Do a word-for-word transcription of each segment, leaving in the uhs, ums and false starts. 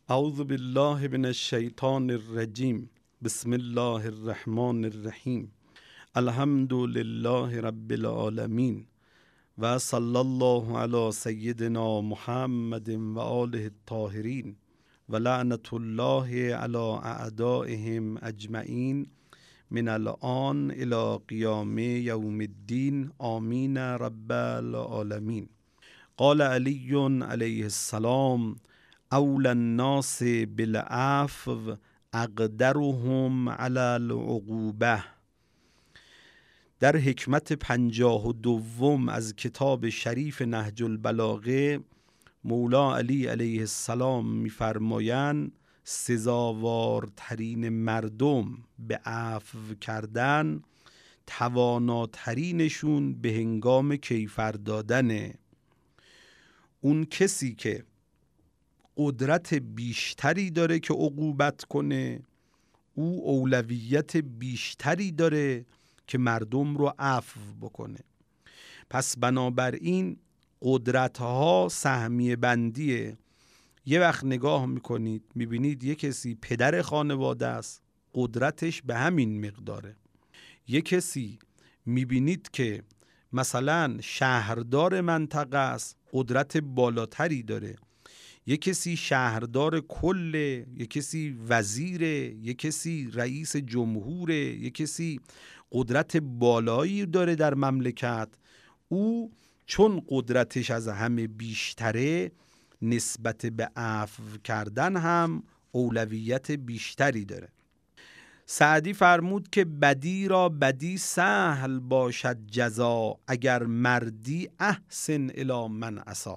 اعوذ بالله من الشیطان الرجیم. بسم الله الرحمن الرحیم. الحمد لله رب العالمین و صلی الله علی سیدنا محمد و آله الطاهرین و لعنت الله علی اعدائهم اجمعین من الان الی قیام یوم الدین آمین رب العالمین. قال علی علیه السلام: اول الناس بالعفو اقدرهم علی العقوبه. در حکمت پنجاه و دوم از کتاب شریف نهج البلاغه مولا علی علیه السلام می‌فرمایند سزاوارترین مردم به عفو کردن تواناترینشون به هنگام کیفر دادنه. اون کسی که قدرت بیشتری داره که عقوبت کنه، او اولویت بیشتری داره که مردم رو عفو بکنه. پس بنابراین قدرت ها سهمیه بندیه. یه وقت نگاه میکنید میبینید یه کسی پدر خانواده است، قدرتش به همین مقداره. یه کسی میبینید که مثلا شهردار منطقه است، قدرت بالاتری داره. یه کسی شهردار کله، یه کسی وزیره، یه کسی رئیس جمهوره، یه کسی قدرت بالایی داره در مملکت. او چون قدرتش از همه بیشتره نسبت به عفو کردن هم اولویت بیشتری داره. سعدی فرمود که بدی را بدی سهل باشد جزا، اگر مردی احسن الی من عصا.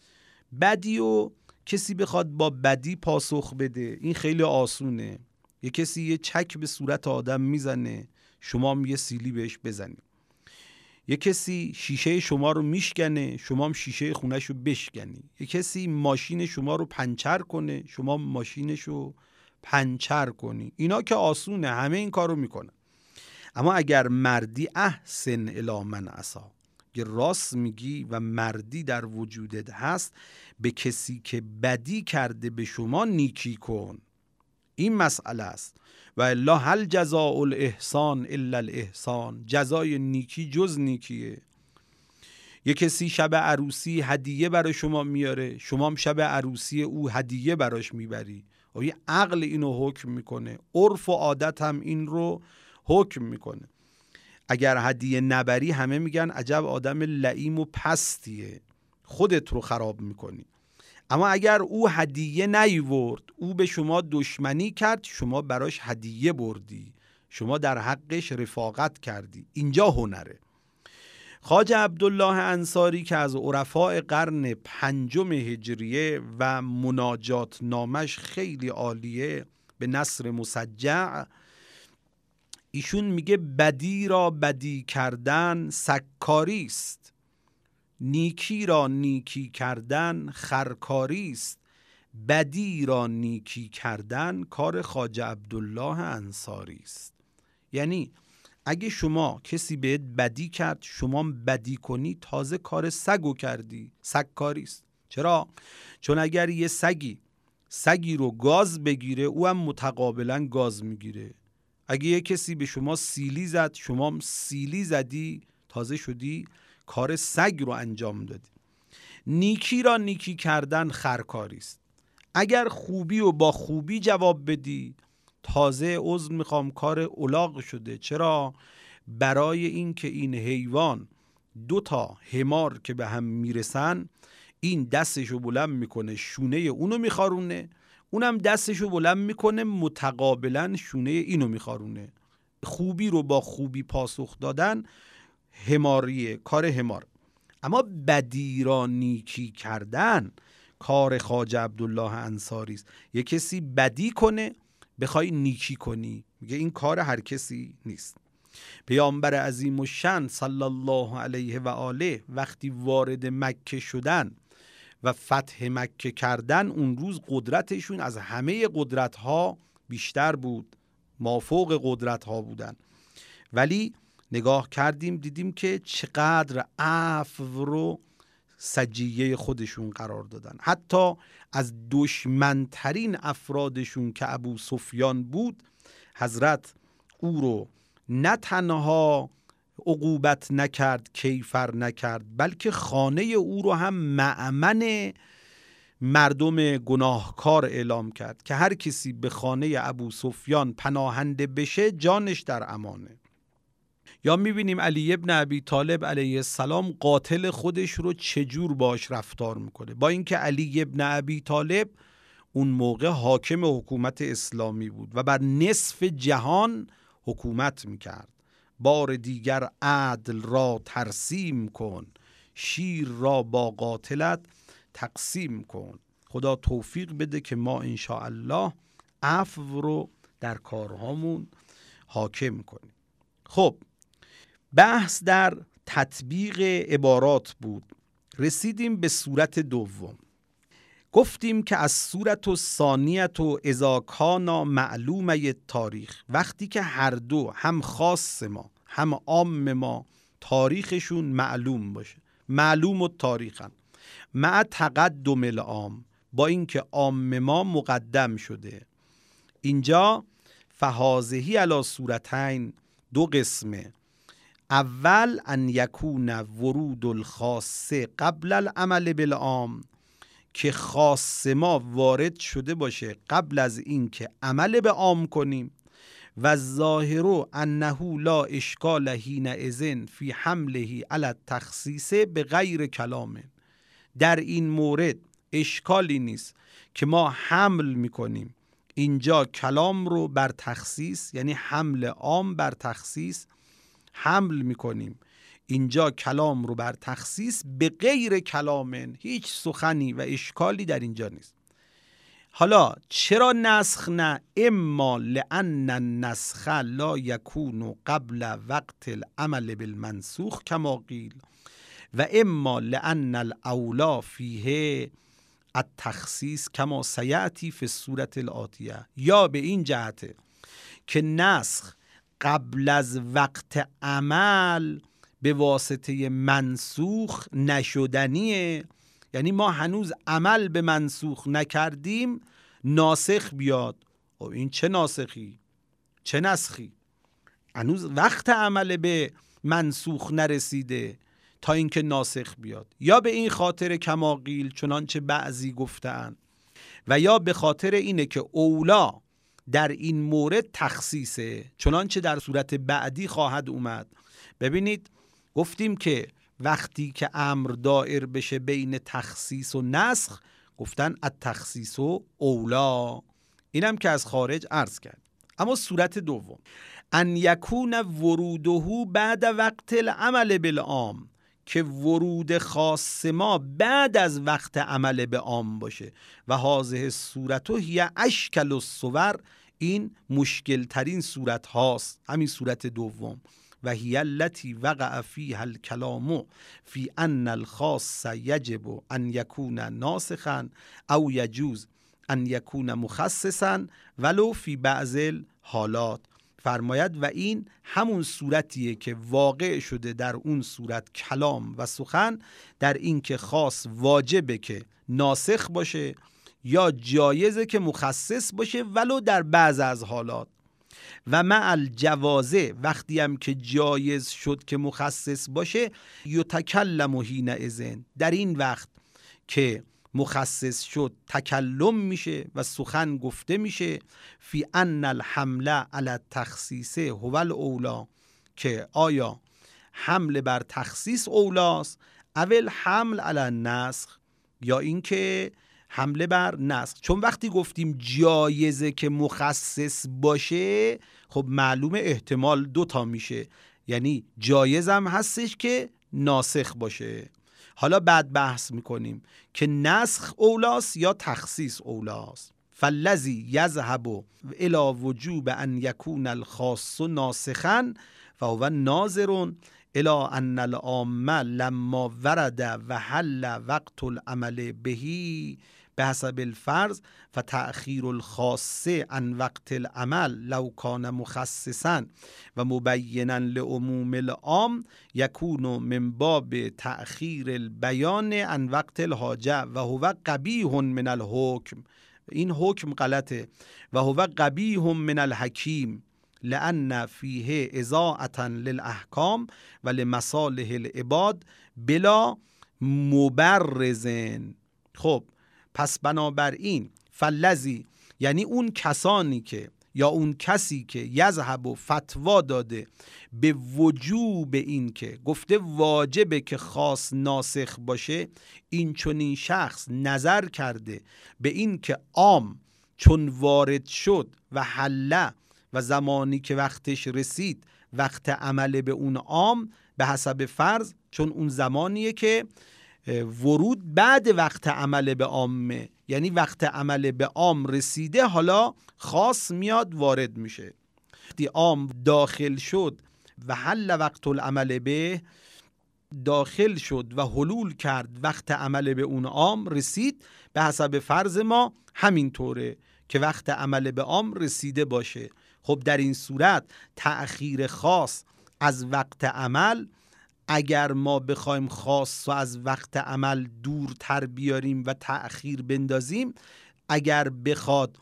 بدی و کسی بخواد با بدی پاسخ بده این خیلی آسونه. یه کسی یه چک به صورت آدم میزنه، شما هم یه سیلی بهش بزنی. یه کسی شیشه شما رو میشکنه، شما هم شیشه خونش رو بشکنی. یه کسی ماشین شما رو پنچر کنه، شما ماشینش رو پنچر کنی. اینا که آسونه، همه این کار رو میکنن. اما اگر مردی احسن الی من عصا، که راست میگی و مردی در وجودت هست، به کسی که بدی کرده به شما نیکی کن. این مسئله است. و الا هل جزاء الاحسان الا الاحسان، جزای نیکی جز نیکیه. یه کسی شب عروسی هدیه برای شما میاره، شما هم شب عروسی او هدیه براش میبری. و یه عقل اینو حکم میکنه، عرف و عادت هم این رو حکم میکنه. اگر هدیه نبری همه میگن عجب آدم لئیم و پستیه، خودت رو خراب میکنی. اما اگر او هدیه نیورد، او به شما دشمنی کرد، شما براش هدیه بردی، شما در حقش رفاقت کردی. اینجا هنره. خواجه عبدالله انصاری که از عرفاء قرن پنجم هجریه و مناجات نامش خیلی عالیه به نثر مسجع، ایشون میگه بدی را بدی کردن سگکاری است، نیکی را نیکی کردن خرکاری است، بدی را نیکی کردن کار خواجه عبدالله انصاری است. یعنی اگه شما کسی بهت بدی کرد، شما بدی کنی، تازه کار سگو کردی، سگکاری است. چرا؟ چون اگر یه سگی سگی رو گاز بگیره، او هم متقابلا گاز میگیره. اگه یه کسی به شما سیلی زد، شما هم سیلی زدی، تازه شدی کار سگ رو انجام دادی. نیکی را نیکی کردن خرکاری است. اگر خوبی و با خوبی جواب بدی، تازه عذر میخوام کار الاغ شده. چرا؟ برای این که این حیوان دو تا حمار که به هم میرسن، این دستشو بلند میکنه شونه اونو میخارونه، اونم دستشو بلند میکنه متقابلا شونه اینو میخارونه. خوبی رو با خوبی پاسخ دادن حماریه، کار حمار. اما بدی را نیکی کردن کار خواجه عبدالله انصاری است. یک کسی بدی کنه بخوای نیکی کنی، میگه این کار هر کسی نیست. پیامبر عظیم الشأن صلی الله علیه و آله وقتی وارد مکه شدن و فتح مکه کردن، اون روز قدرتشون از همه قدرت‌ها بیشتر بود، مافوق قدرت‌ها بودن. ولی نگاه کردیم دیدیم که چقدر عفو رو سجیه خودشون قرار دادن. حتی از دشمنترین افرادشون که ابو سفیان بود، حضرت او رو نه تنها عقوبت نکرد، کیفر نکرد، بلکه خانه او رو هم مأمن مردم گناهکار اعلام کرد که هر کسی به خانه ابو سفیان پناهنده بشه جانش در امانه. یا میبینیم علی ابن ابی طالب علیه السلام قاتل خودش رو چجور باش رفتار میکنه، با اینکه علی ابن ابی طالب اون موقع حاکم حکومت اسلامی بود و بر نصف جهان حکومت میکرد. بار دیگر عدل را ترسیم کن، شیر را با قاتلت تقسیم کن. خدا توفیق بده که ما انشاءالله عفو رو در کارهامون حاکم کنیم. خب بحث در تطبیق عبارات بود. رسیدیم به صورت دوم. گفتیم که از صورت و ثانیت و اذا کانا معلومه تاریخ، وقتی که هر دو هم خاص ما هم عام ما تاریخشون معلوم باشه، معلوم و تاریخن مع تقدم العام، با اینکه عام ما مقدم شده. اینجا فهازهی علی صورتین، دو قسمه. اول ان یکون ورود الخاص قبل العمل بالعام، که خاص ما وارد شده باشه قبل از این که عمل به عام کنیم. و ظاهر انه لا اشکال حینئذ فی حمله علی التخصیص به غیر کلام، در این مورد اشکالی نیست که ما حمل میکنیم اینجا کلام رو بر تخصیص، یعنی حمل عام بر تخصیص، حمل میکنیم اینجا کلام رو بر تخصیص به غیر کلامن، هیچ سخنی و اشکالی در اینجا نیست. حالا چرا نسخ نه؟ اما لان النسخ لا یکون قبل وقت العمل بالمنسوخ کما قیل، و اما لان الاولا فیه التخصیص کما سیأتی فی الصورت الآتیه. یا به این جهته که نسخ قبل از وقت عمل به واسطه منسوخ نشدنیه، یعنی ما هنوز عمل به منسوخ نکردیم ناسخ بیاد. و این چه ناسخی چه نسخی؟ هنوز وقت عمل به منسوخ نرسیده تا اینکه ناسخ بیاد. یا به این خاطر کما قیل، چنانچه بعضی گفتن، و یا به خاطر اینه که اولا در این مورد تخصیصه، چنانچه در صورت بعدی خواهد اومد. ببینید گفتیم که وقتی که امر دائر بشه بین تخصیص و نسخ، گفتن التخصیص و اولا، اینم که از خارج عرض کرد. اما صورت دوم ان یکون وروده بعد وقت العمل بالعام، که ورود خاص ما بعد از وقت عمل به عام باشه. و هذه صورت هی اشکل الصور، این مشکل ترین صورت هاست، همین صورت دوم. و هی التي وقع فیها الکلام فی ان الخاص یجب ان یکون ناسخا او یجوز ان یکون مخصصا ولو فی بعض الحالات. فرماید و این همون صورتیه که واقع شده در اون صورت کلام و سخن، در این که خاص واجبه که ناسخ باشه یا جایزه که مخصص باشه ولو در بعض از حالات. و مع الجوازه، وقتی هم که جایز شد که مخصص باشه، یتکلم حینئذ، در این وقت که مخصص شد تکلم میشه و سخن گفته میشه. فی ان الحمل علی التخصیص هو الاولا، که آیا حمل بر تخصیص اولاست اول حمل علی النسخ، یا اینکه حمله بر نسخ. چون وقتی گفتیم جایزه که مخصص باشه، خب معلومه احتمال دوتا میشه، یعنی جایزم هستش که ناسخ باشه. حالا بعد بحث میکنیم که نسخ اولاست یا تخصیص اولاست. فالذی یذهب الی وجوب ان یکون الخاص ناسخا فهو ناظر الی ان العام لما ورد و حل وقت العمل بهی به حسب الفرض فتأخیر الخاص عن وقت العمل لو کان مخصصا و مبینا لعموم العام یکون من باب تأخیر البیان عن وقت الحاجه و هو قبیح من الحکم. این حکم غلطه. و هو قبیح من الحکیم لأن فیه اضاعة للأحکام و لمصالح العباد بلا مبرز. خب پس بنابراین فلذی، یعنی اون کسانی که یا اون کسی که یذهب و فتوا داده به وجوب این که گفته واجبه که خاص ناسخ باشه، این چنین شخص نظر کرده به این که عام چون وارد شد و حله و زمانی که وقتش رسید وقت عمل به اون عام به حسب فرض، چون اون زمانیه که ورود بعد وقت عمل به عامه، یعنی وقت عمل به عام رسیده، حالا خاص میاد وارد میشه. وقتی عام داخل شد و حل وقت العمل به، داخل شد و حلول کرد وقت عمل به اون عام رسید، به حسب فرض ما همینطوره که وقت عمل به عام رسیده باشه. خب در این صورت تأخیر خاص از وقت عمل، اگر ما بخوایم خاص و از وقت عمل دورتر بیاریم و تأخیر بندازیم، اگر بخواد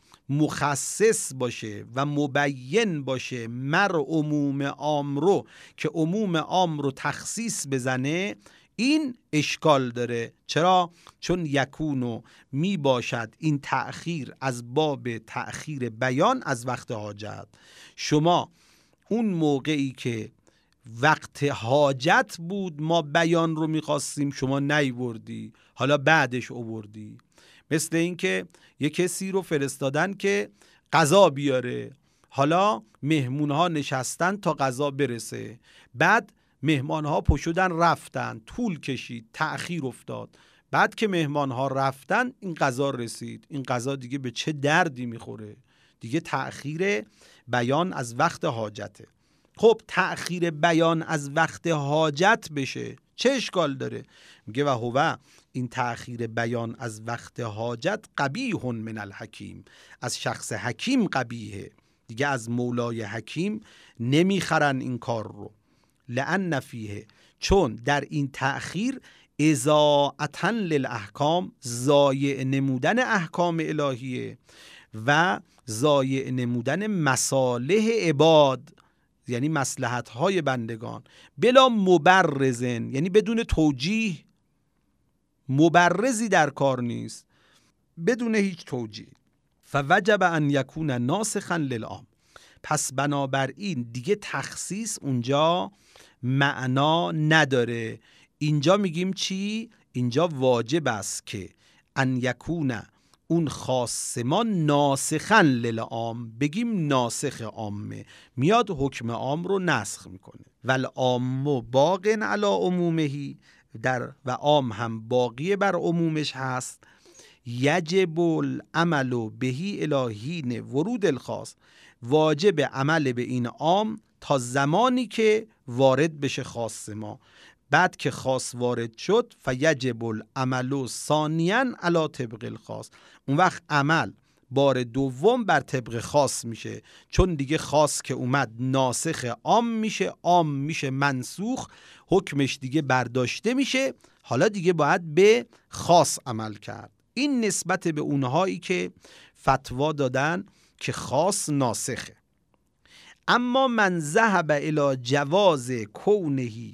مخصص باشه و مبین باشه مر عموم عام رو، که عموم عام رو تخصیص بزنه، این اشکال داره. چرا؟ چون یکونو می باشد این تأخیر از باب تأخیر بیان از وقت حاجت. شما اون موقعی که وقت حاجت بود ما بیان رو میخواستیم، شما نیوردی، حالا بعدش آوردی. مثل این که یه کسی رو فرستادن که غذا بیاره، حالا مهمون ها نشستن تا غذا برسه، بعد مهمان ها پشودن رفتن، طول کشید، تأخیر افتاد. بعد که مهمان ها رفتن این غذا رسید. این غذا دیگه به چه دردی میخوره؟ دیگه تأخیر بیان از وقت حاجته. خب تأخیر بیان از وقت حاجت بشه چه اشکال داره؟ میگه و هو این تأخیر بیان از وقت حاجت قبیح من الحکیم، از شخص حکیم قبیحه، دیگه از مولای حکیم نمیخرن این کار رو. لأن فیه، چون در این تأخیر اضاعة للاحکام، ضایع نمودن احکام الهیه و ضایع نمودن مصالح عباد، یعنی مصلحت های بندگان، بلا مبرزن، یعنی بدون توجیه، مبرزی در کار نیست، بدون هیچ توجیه. فوجب ان یکون ناسخا للعام، پس بنابراین دیگه تخصیص اونجا معنا نداره. اینجا میگیم چی؟ اینجا واجب است که ان یکون اون خاص ما ناسخا للعام، بگیم ناسخ عامه، میاد حکم عام رو نسخ میکنه. والعام باق علی عمومه، در و عام هم باقی بر عمومش هست. یجب العمل بهی الی حین ورود الخاص، واجب عمل به این عام تا زمانی که وارد بشه خاص ما. بعد که خاص وارد شد فیجب العمل ثانیا علی طبق الخاص، اون وقت عمل بار دوم بر طبق خاص میشه، چون دیگه خاص که اومد ناسخ عام میشه، عام میشه منسوخ، حکمش دیگه برداشته میشه، حالا دیگه باید به خاص عمل کرد. این نسبت به اونهایی که فتوا دادن که خاص ناسخه. اما من ذهب الی جواز کونهی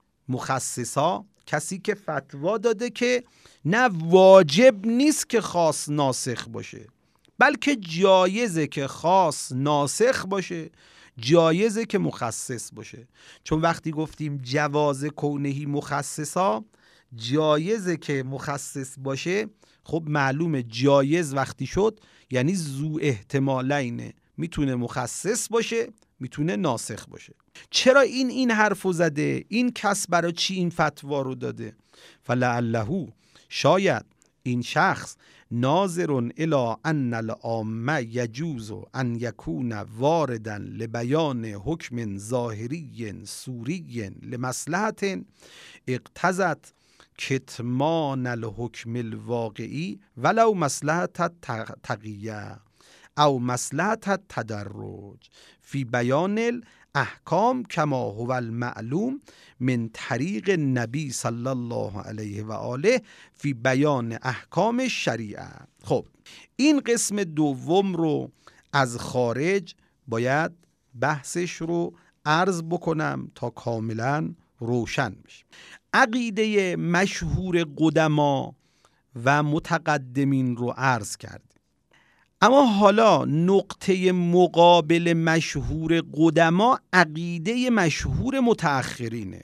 مخصصا، کسی که فتوا داده که نه واجب نیست که خاص ناسخ باشه، بلکه جایزه که خاص ناسخ باشه، جایزه که مخصص باشه. چون وقتی گفتیم جواز کونهی مخصصا، جایزه که مخصص باشه، خب معلومه جایز وقتی شد یعنی ذو احتمالینه، میتونه مخصص باشه میتونه ناسخ باشه. چرا این این حرفو زده؟ این کس برای چی این فتوا رو داده؟ فلعله، شاید این شخص ناظر الی ان العام یجوز ان یکون واردا لبیان حکم ظاهری سوری لمصلحت اقتضت کتمان الحکم الواقعی ولو مصلحت تقیه او مصلحت تدرج فی بیان الاحکام کما هو المعلوم من طریق النبی صلی الله علیه و آله فی بیان احکام شریعه. خب این قسم دوم رو از خارج باید بحثش رو عرض بکنم تا کاملا روشن بشه. عقیده مشهور قدما و متقدمین رو عرض کردیم، اما حالا نقطه مقابل مشهور قدما عقیده مشهور متأخرینه.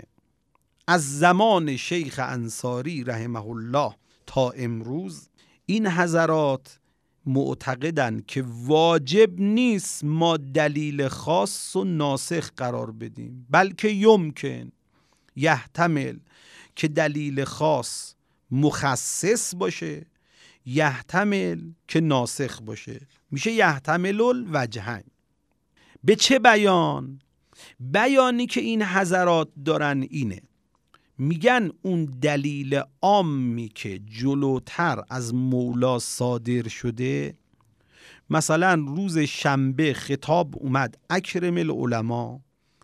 از زمان شیخ انصاری رحمه الله تا امروز این حضرات معتقدن که واجب نیست ما دلیل خاص و ناسخ قرار بدیم، بلکه یمکن یحتمل که دلیل خاص مخصص باشه، یحتمل که ناسخ باشه، میشه یحتمل الوجهین. به چه بیان؟ بیانی که این حضرات دارن اینه، میگن اون دلیل عامی که جلوتر از مولا صادر شده، مثلا روز شنبه خطاب اومد اکرم العلماء،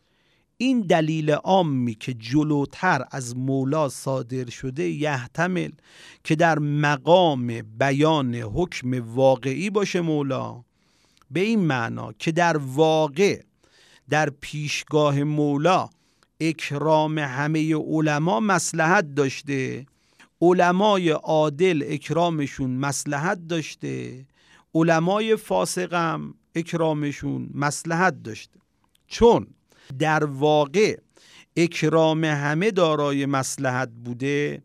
این دلیل عامی که جلوتر از مولا صادر شده یحتمل که در مقام بیان حکم واقعی باشه مولا، به این معنا که در واقع در پیشگاه مولا اکرام همه علما مصلحت داشته، علمای عادل اکرامشون مصلحت داشته، علمای فاسقم اکرامشون مصلحت داشته. چون در واقع اکرام همه دارای مصلحت بوده،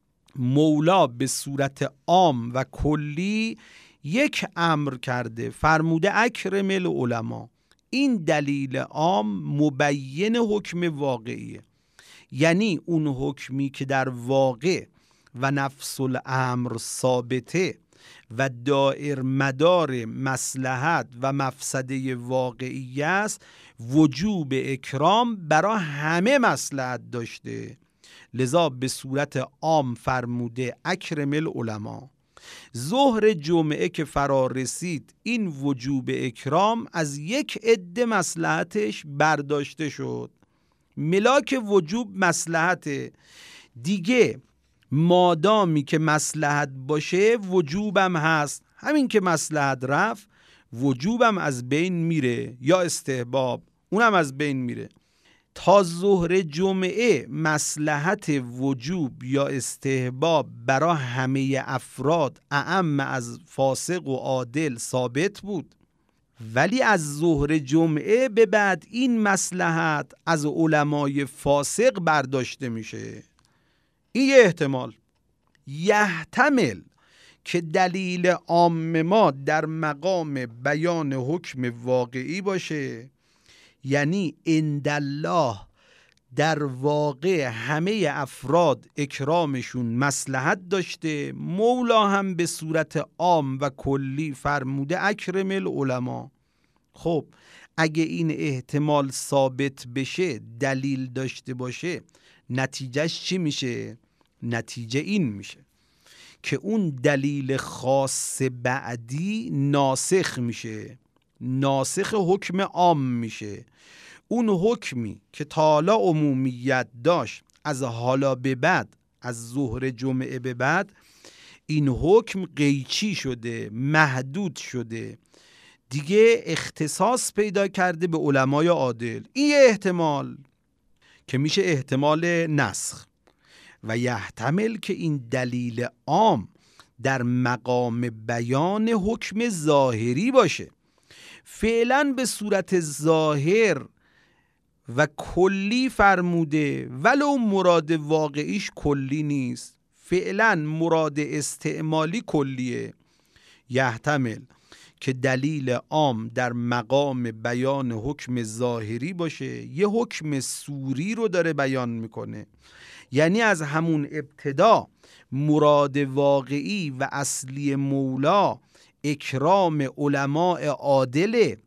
مولا به صورت عام و کلی یک امر کرده، فرموده اکرم العلماء. این دلیل عام مبین حکم واقعیه، یعنی اون حکمی که در واقع و نفس الامر ثابته و دائر مدار مصلحت و مفسده واقعی است، وجوب اکرام برای همه مصلحت داشته، لذا به صورت عام فرموده اکرم العلماء. ظهر جمعه که فرا رسید این وجوب اکرام از یک عده مصلحتش برداشته شد، ملاک وجوب مصلحت دیگه، مادامی که مصلحت باشه وجوبم هست، همین که مصلحت رفت وجوبم از بین میره یا استحباب اونم از بین میره. تا ظهر جمعه مصلحت وجوب یا استحباب برای همه افراد اعم از فاسق و عادل ثابت بود، ولی از ظهر جمعه به بعد این مصلحت از علمای فاسق برداشته میشه. این یه احتمال. یحتمل که دلیل عام ما در مقام بیان حکم واقعی باشه، یعنی عندالله در واقع همه افراد اکرامشون مصلحت داشته، مولا هم به صورت عام و کلی فرموده اکرم العلماء. خب اگه این احتمال ثابت بشه، دلیل داشته باشه، نتیجهش چی میشه؟ نتیجه این میشه که اون دلیل خاص بعدی ناسخ میشه، ناسخ حکم عام میشه. اون حکمی که تا حالا عمومیت داشت، از حالا به بعد، از ظهر جمعه به بعد این حکم قیچی شده، محدود شده، دیگه اختصاص پیدا کرده به علمای عادل. این یه احتمال که میشه احتمال نسخ. و یحتمل که این دلیل عام در مقام بیان حکم ظاهری باشه، فعلا به صورت ظاهر و کلی فرموده، ولو مراد واقعیش کلی نیست، فعلا مراد استعمالی کلیه. یحتمل که دلیل عام در مقام بیان حکم ظاهری باشه، یه حکم صوری رو داره بیان میکنه، یعنی از همون ابتدا مراد واقعی و اصلی مولا اکرام علماء عادله،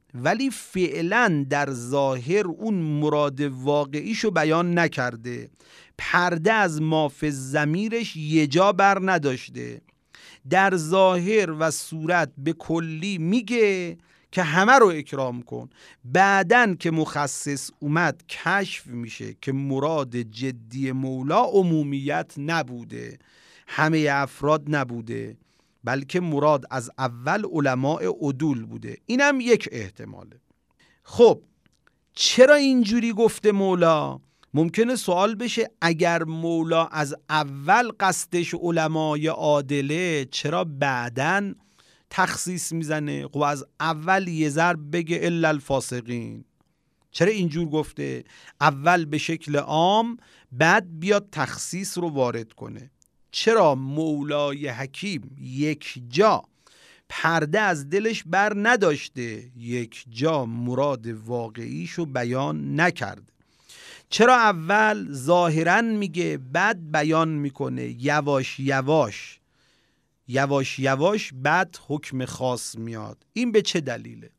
ولی فعلا در ظاهر اون مراد واقعیشو بیان نکرده، پرده از ما فی ضمیرش یه جا بر نداشته، در ظاهر و صورت به کلی میگه که همه رو اکرام کن، بعدن که مخصص اومد کشف میشه که مراد جدی مولا عمومیت نبوده، همه افراد نبوده، بلکه مراد از اول علماء عدول بوده. اینم یک احتماله. خب چرا اینجوری گفته مولا؟ ممکنه سوال بشه اگر مولا از اول قصدش علمای عادله، چرا بعدن تخصیص میزنه؟ خب از اول یه ضرب بگه الا الفاسقین، چرا اینجور گفته؟ اول به شکل عام، بعد بیاد تخصیص رو وارد کنه. چرا مولای حکیم یک جا پرده از دلش بر نداشته، یک جا مراد واقعیشو بیان نکرده؟ چرا اول ظاهرا میگه بعد بیان میکنه، یواش یواش یواش یواش بعد حکم خاص میاد؟ این به چه دلیله؟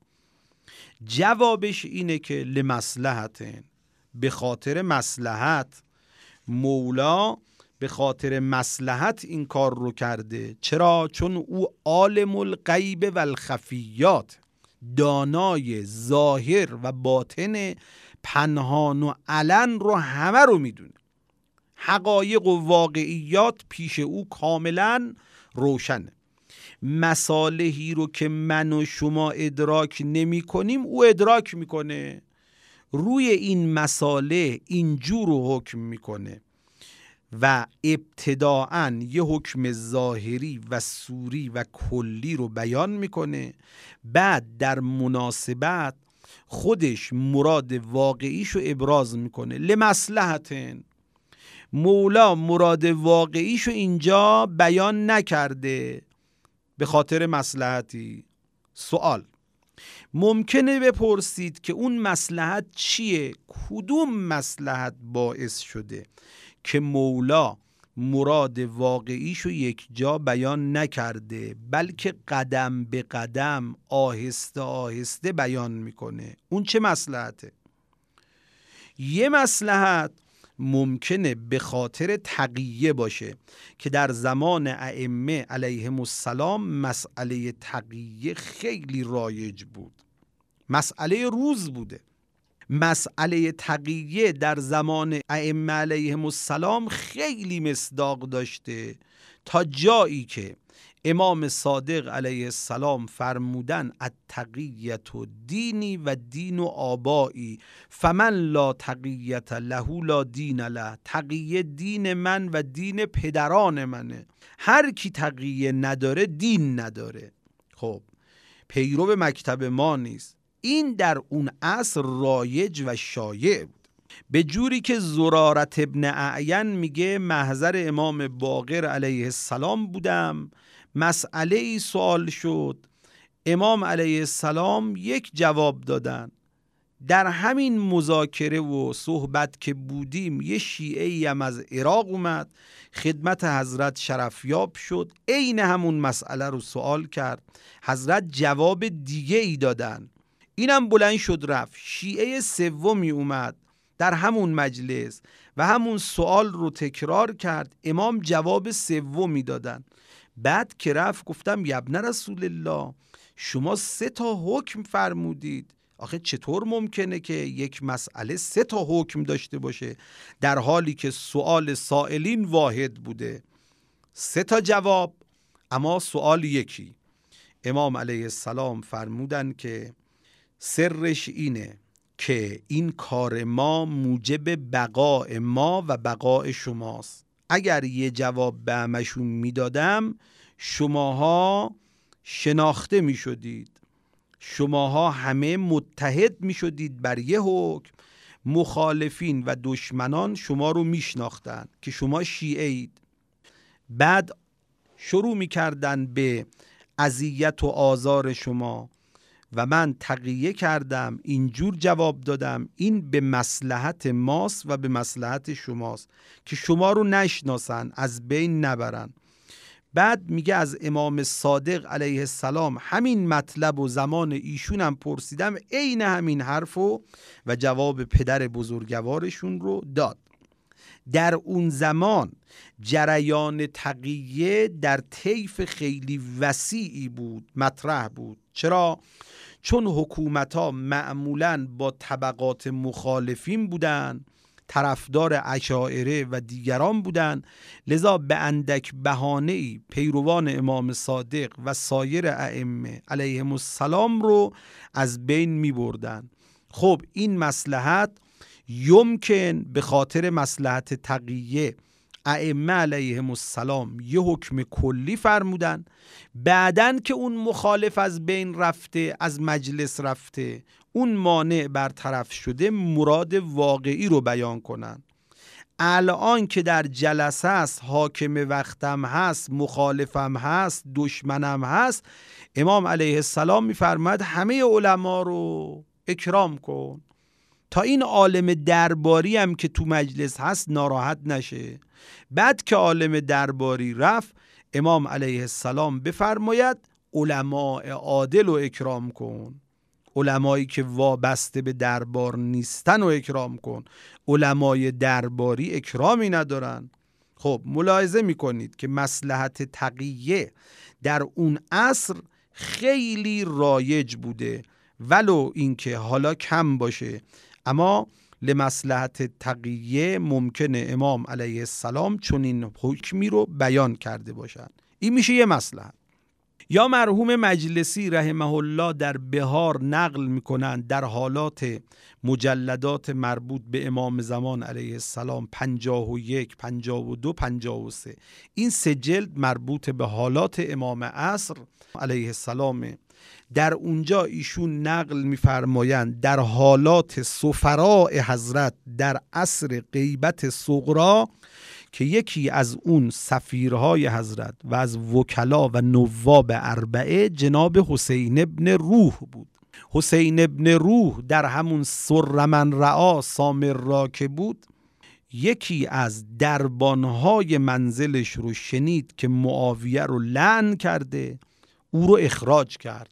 جوابش اینه که لمصلحتن، به خاطر مصلحت. مولا به خاطر مصلحت این کار رو کرده. چرا؟ چون او عالم الغیب و الخفیات، دانای ظاهر و باطن، پنهان و علن رو همه رو میدونه، حقایق و واقعیات پیش او کاملا روشنه. مصالحی رو که من و شما ادراک نمی کنیم او ادراک میکنه، روی این مصالح اینجور رو حکم میکنه و ابتداعاً یه حکم ظاهری و صوری و کلی رو بیان میکنه، بعد در مناسبت خودش مراد واقعیش رو ابراز میکنه. لمصلحتن، مولا مراد واقعیش رو اینجا بیان نکرده به خاطر مصلحتی. سوال ممکنه بپرسید که اون مصلحت چیه؟ کدوم مصلحت باعث شده که مولا مراد واقعیشو یک جا بیان نکرده، بلکه قدم به قدم آهسته آهسته بیان میکنه؟ اون چه مصلحته؟ یه مصلحت ممکنه به خاطر تقیه باشه که در زمان ائمه علیهم السلام مسئله تقیه خیلی رایج بود، مسئله روز بوده. مسئله تقیه در زمان ائمه علیهم السلام خیلی مصداق داشته، تا جایی که امام صادق علیه السلام فرمودن التقیت و دینی و دین و آبایی فمن لا تقیت له لا دین له، تقیه دین من و دین پدران منه، هر کی تقیه نداره دین نداره. خب پیرو مکتب ما نیست. این در اون عصر رایج و شایع بود، به جوری که زرارت ابن اعین میگه محضر امام باقر علیه السلام بودم، مسئله ای سوال شد، امام علیه السلام یک جواب دادن. در همین مذاکره و صحبت که بودیم یه شیعه‌ای هم از عراق اومد خدمت حضرت شرفیاب شد، عین همون مسئله رو سوال کرد، حضرت جواب دیگه ای دادن، اینم بلند شد رفت. شیعه سومی اومد در همون مجلس و همون سوال رو تکرار کرد، امام جواب سومی دادن. بعد که رفت گفتم ابن رسول الله شما سه تا حکم فرمودید، آخه چطور ممکنه که یک مسئله سه تا حکم داشته باشه در حالی که سوال سائلین واحد بوده؟ سه تا جواب اما سوال یکی. امام علیه السلام فرمودن که سرش اینه که این کار ما موجب بقای ما و بقای شماست. اگر یه جواب به همشون میدادم شماها شناخته می شدید، شماها همه متحد می شدید بر یه حکم، مخالفین و دشمنان شما رو می شناختن که شما شیعه اید. بعد شروع می کردن به اذیت و آزار شما و من تقیه کردم، اینجور جواب دادم این به مصلحت ماست و به مصلحت شماست که شما رو نشناسن، از بین نبرن. بعد میگه از امام صادق علیه السلام همین مطلب و زمان ایشون هم پرسیدم، عین همین حرفو و جواب پدر بزرگوارشون رو داد. در اون زمان جریان تقیه در طیف خیلی وسیعی بود، مطرح بود. چرا؟ چون حکومت‌ها معمولاً با طبقات مخالفین بودن، طرفدار اشاعره و دیگران بودند، لذا به اندک بهانه‌ای پیروان امام صادق و سایر ائمه علیهم السلام رو از بین می بردن. خب این مصلحت یمکن به خاطر مصلحت تقیه ائمه علیهم السلام یه حکم کلی فرمودن، بعدن که اون مخالف از بین رفته، از مجلس رفته، اون مانع برطرف شده، مراد واقعی رو بیان کنن. الان که در جلسه است، حاکم وقتم هست، مخالفم هست، دشمنم هست، امام علیه السلام میفرماد همه علما رو اکرام کن تا این عالم درباری هم که تو مجلس هست ناراحت نشه. بعد که عالم درباری رفت، امام علیه السلام بفرماید علماء عادل رو اکرام کن، علمایی که وابسته به دربار نیستن رو اکرام کن، علمای درباری اکرامی ندارن. خب ملاحظه میکنید که مصلحت تقیه در اون عصر خیلی رایج بوده، ولو اینکه حالا کم باشه، اما لمصلحت تقیه ممکنه امام علیه السلام چون این حکمی رو بیان کرده باشن. این میشه یه مصلحت. یا مرحوم مجلسی رحمه الله در بهار نقل میکنند در حالات مجلدات مربوط به امام زمان علیه السلام پنجاه و یک، پنجاه و دو، پنجاه و سه، این سه جلد مربوط به حالات امام عصر علیه السلام. در اونجا ایشون نقل میفرمایند در حالات سفراء حضرت در عصر غیبت صغری که یکی از اون سفیرهای حضرت و از وکلا و نواب اربعه جناب حسین ابن روح بود. حسین ابن روح در همون سر من رعا سامر را که بود، یکی از دربانهای منزلش رو شنید که معاویه رو لعن کرده، او رو اخراج کرد.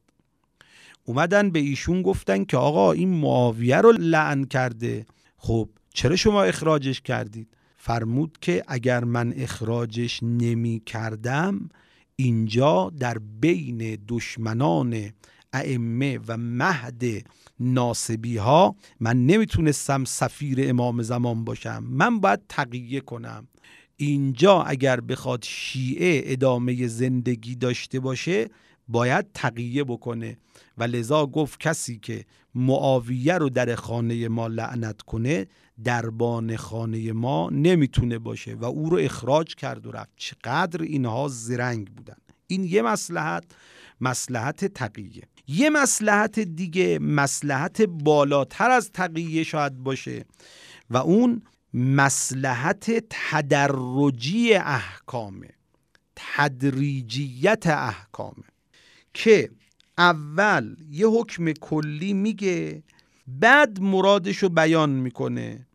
اومدن به ایشون گفتن که آقا این معاویه رو لعن کرده، خب چرا شما اخراجش کردید؟ فرمود که اگر من اخراجش نمی کردم اینجا در بین دشمنان ائمه و مهد ناصبی ها من نمیتونستم سفیر امام زمان باشم، من باید تقیه کنم. اینجا اگر بخواد شیعه ادامه زندگی داشته باشه باید تقیه بکنه و لذا گفت کسی که معاویه رو در خانه ما لعنت کنه دربان خانه ما نمیتونه باشه و او رو اخراج کرد و رفت. چقدر اینها زرنگ بودن. این یه مصلحت، مصلحت تقیه. یه مصلحت دیگه، مصلحت بالاتر از تقیه شاید باشه و اون مصلحت تدرجی احکامه، تدریجیت احکامه، که اول یه حکم کلی میگه بعد مرادشو بیان میکنه.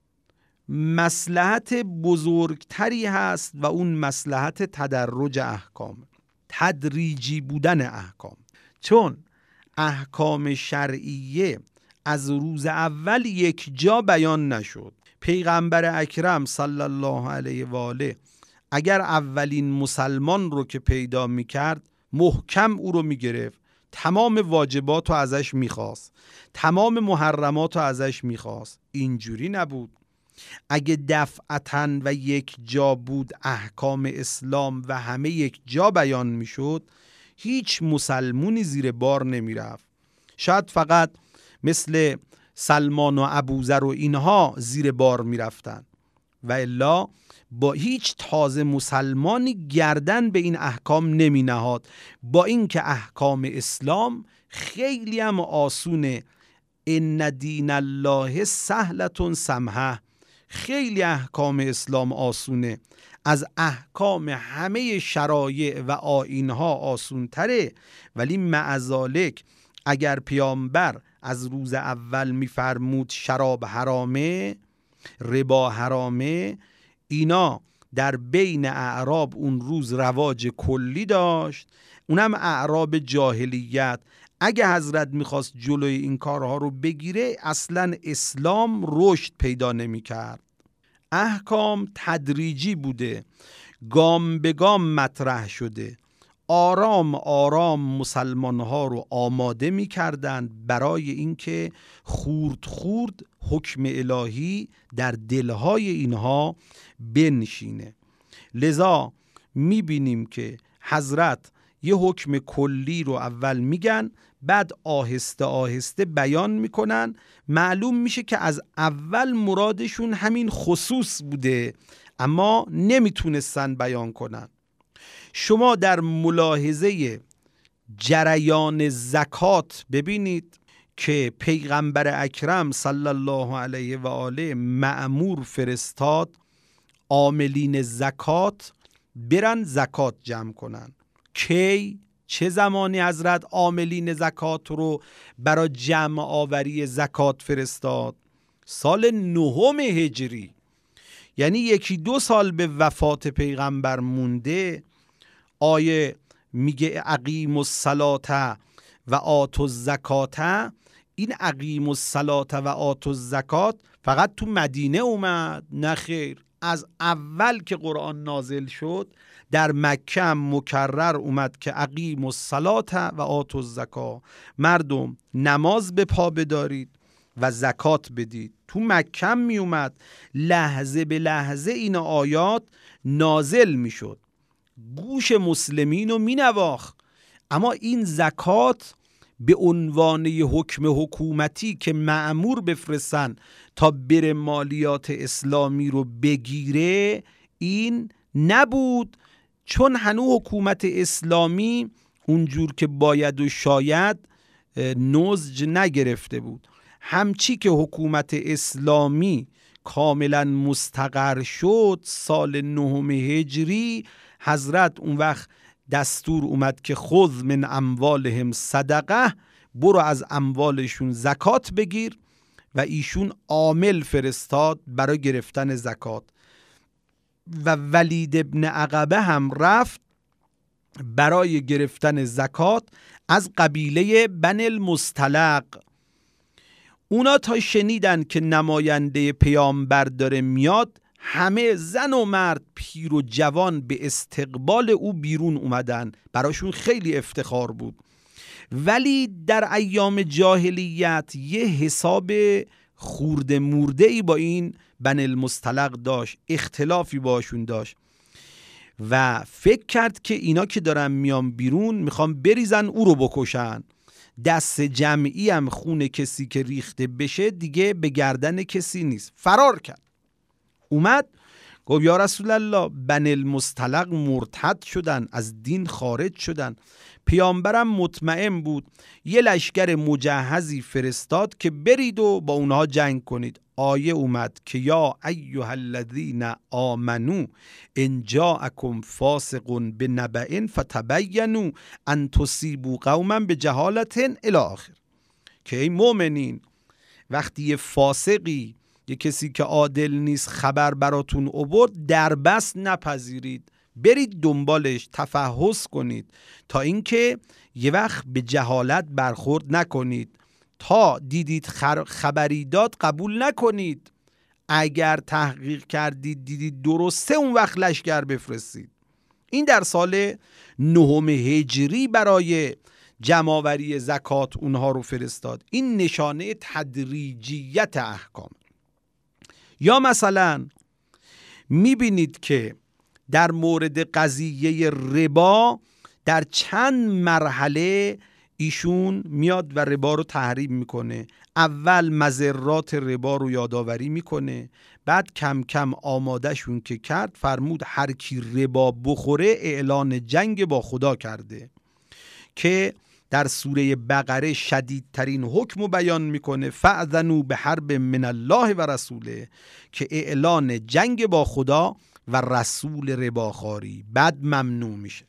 مصلحت بزرگتری هست و اون مصلحت تدرج احکام، تدریجی بودن احکام. چون احکام شرعیه از روز اول یک جا بیان نشد. پیغمبر اکرم صلی الله علیه و آله اگر اولین مسلمان رو که پیدا میکرد محکم او رو میگرفت، تمام واجبات رو ازش میخواست، تمام محرمات رو ازش میخواست. اینجوری نبود. اگه دفعتاً و یک جا بود احکام اسلام و همه یک جا بیان میشد، هیچ مسلمونی زیر بار نمیرفت. شاید فقط مثل سلمان و ابوذر و اینها زیر بار میرفتن و الا با هیچ تازه مسلمانی گردن به این احکام نمی نهاد. با اینکه احکام اسلام خیلی هم آسونه، ان دین الله سهلة سمحه، خیلی احکام اسلام آسونه، از احکام همه شرایع و آیینها آسون تره. ولی معذالک اگر پیامبر از روز اول میفرمود شراب حرامه، ربا حرامه، اینا در بین اعراب اون روز رواج کلی داشت، اونم اعراب جاهلیت. اگه حضرت میخواست جلوی این کارها رو بگیره اصلا اسلام رشد پیدا نمیکرد. احکام تدریجی بوده، گام به گام مطرح شده، آرام آرام مسلمانها رو آماده میکردند برای اینکه خورد خورد حکم الهی در دلهای اینها بنشینه. لذا میبینیم که حضرت یه حکم کلی رو اول میگن، بعد آهسته آهسته بیان میکنن. معلوم میشه که از اول مرادشون همین خصوص بوده اما نمیتونستن بیان کنن. شما در ملاحظه جریان زکات ببینید که پیغمبر اکرم صلی الله علیه و آله مأمور فرستاد عاملین زکات برن زکات جمع کنن. کی؟ چه زمانی حضرت عاملین زکات رو برای جمع آوری زکات فرستاد؟ سال نهم هجری، یعنی یکی دو سال به وفات پیغمبر مونده. آیه میگه اقیم الصلاة و آتوا الزکات. این اقیم الصلاة و آتوا الزکات فقط تو مدینه اومد؟ نه خیر، از اول که قرآن نازل شد در مکه هم مکرر اومد که اقیم الصلاة و آتوا الزکات، مردم نماز به پا بدارید و زکات بدید. تو مکه هم می اومد، لحظه به لحظه این آیات نازل می شد، گوش مسلمین رو می نواخت. اما این زکات به عنوان حکم حکومتی که مأمور بفرستن تا بره مالیات اسلامی رو بگیره این نبود، چون هنوز حکومت اسلامی اونجور که باید و شاید نضج نگرفته بود. همچی که حکومت اسلامی کاملا مستقر شد سال نهم هجری، حضرت اون وقت دستور اومد که خذ من اموالهم صدقه، برو از اموالشون زکات بگیر، و ایشون عامل فرستاد برای گرفتن زکات. و ولید ابن عقبه هم رفت برای گرفتن زکات از قبیله بنی المصطلق. اونا تا شنیدن که نماینده پیامبر داره میاد، همه زن و مرد پیر و جوان به استقبال او بیرون اومدن. براشون خیلی افتخار بود. ولی در ایام جاهلیت یه حساب خورده مرده ای با این بنی المصطلق داشت، اختلافی باشون داشت و فکر کرد که اینا که دارن میان بیرون میخوان بریزن او رو بکشن. دست جمعی هم خون کسی که ریخته بشه دیگه به گردن کسی نیست. فرار کرد، اومد گفت یا رسول الله بنی المصطلق مرتد شدن، از دین خارج شدن. پیامبرم مطمئن بود، یه لشکر مجهزی فرستاد که برید و با اونها جنگ کنید. آیه اومد که یا ایها الذین آمنو ان جاءکم فاسق بنبأ فتبینوا ان تصیبوا قوما بجهالة الی آخر. که ای مؤمنین، وقتی یه فاسقی، یه کسی که عادل نیست خبر براتون آورد، دربست نپذیرید، برید دنبالش، تفحص کنید تا اینکه یه وقت به جهالت برخورد نکنید. تا دیدید خبری داد قبول نکنید، اگر تحقیق کردید دیدید درسته اون وقت لشکر بفرستید. این در سال نهم هجری برای جمع‌آوری زکات اونها رو فرستاد. این نشانه تدریجیت احکام. یا مثلا میبینید که در مورد قضیه ربا در چند مرحله ایشون میاد و ربا رو تحریم میکنه. اول مضرات ربا رو یادآوری میکنه، بعد کم کم آمادهشون که کرد فرمود هر کی ربا بخوره اعلان جنگ با خدا کرده، که در سوره بقره شدیدترین حکم رو بیان میکنه فأذنوا بحرب من الله و رسوله، که اعلان جنگ با خدا و رسول رباخواری، بعد ممنوع میشه.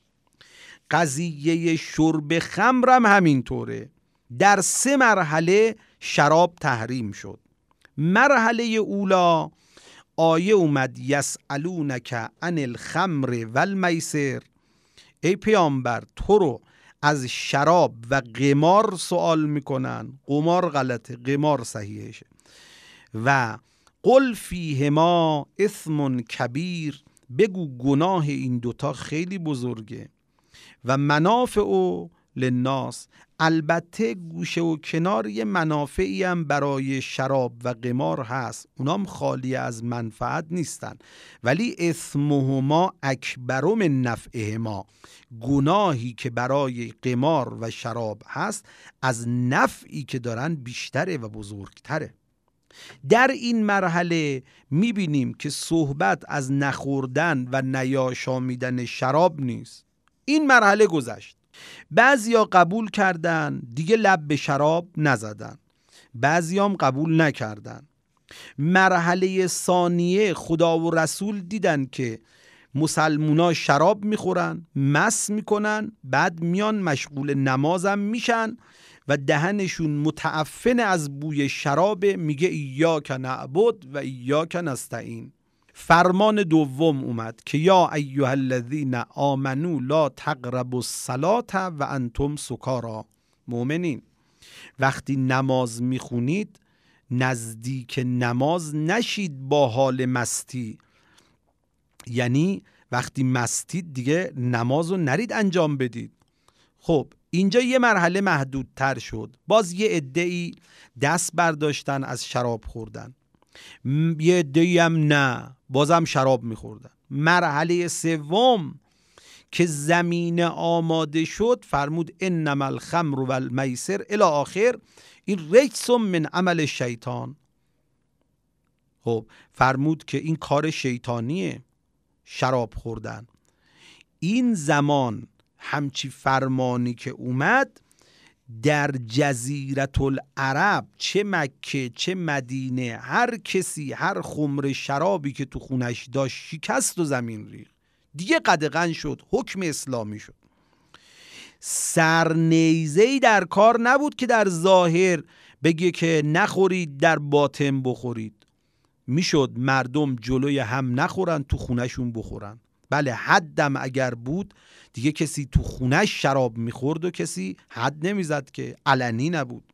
قضیه شرب خمرم همینطوره، در سه مرحله شراب تحریم شد. مرحله اولا آیه اومد یسالونک عن الخمر والمیسر، ای پیامبر تو رو از شراب و قمار سوال میکنن. قمار غلطه، قمار صحیحشه. و قل فیهما اثم کبیر، بگو گناه این دوتا خیلی بزرگه. و منافع للناس، البته گوشه و کنار یه منافعی هم برای شراب و قمار هست، اونام خالی از منفعت نیستن، ولی اثمهما اکبر من نفعهما، گناهی که برای قمار و شراب هست از نفعی که دارن بیشتره و بزرگتره. در این مرحله میبینیم که صحبت از نخوردن و نیاشامیدن شراب نیست. این مرحله گذشت. بعضیا قبول کردن، دیگه لب به شراب نزدن. بعضیام قبول نکردن. مرحله ثانیه خدا و رسول دیدن که مسلمونا شراب میخورن، مس میکنن، بعد میان مشغول نمازم میشن و دهنشون متعفن از بوی شراب، میگه ایاک نعبد و ایاک نستعین. فرمان دوم اومد که یا ایها الذین آمنوا لا تقربوا الصلاة و انتم سکارا. مؤمنین وقتی نماز میخونید نزدیک نماز نشید با حال مستی، یعنی وقتی مستید دیگه نمازو نرید انجام بدید. خب اینجا یه مرحله محدودتر شد. باز یه عده‌ای دست برداشتن از شراب خوردن، یه عده‌ای هم نه، بازم شراب میخوردن. مرحله سوم که زمین آماده شد فرمود انما الخمر و المیسر الی آخر، این رجس من عمل شیطان. خب فرمود که این کار شیطانیه شراب خوردن. این زمان همچی فرمانی که اومد در جزیره العرب، چه مکه چه مدینه، هر کسی هر خمر شرابی که تو خونش داشت شکست و زمین ریخت، دیگه قدغن شد، حکم اسلامی شد. سرنیزه‌ای در کار نبود که در ظاهر بگه که نخورید در باطن بخورید. میشد مردم جلوی هم نخورن، تو خونشون بخورن. بله حدم اگر بود دیگه کسی تو خونش شراب میخورد و کسی حد نمیزد، که علنی نبود،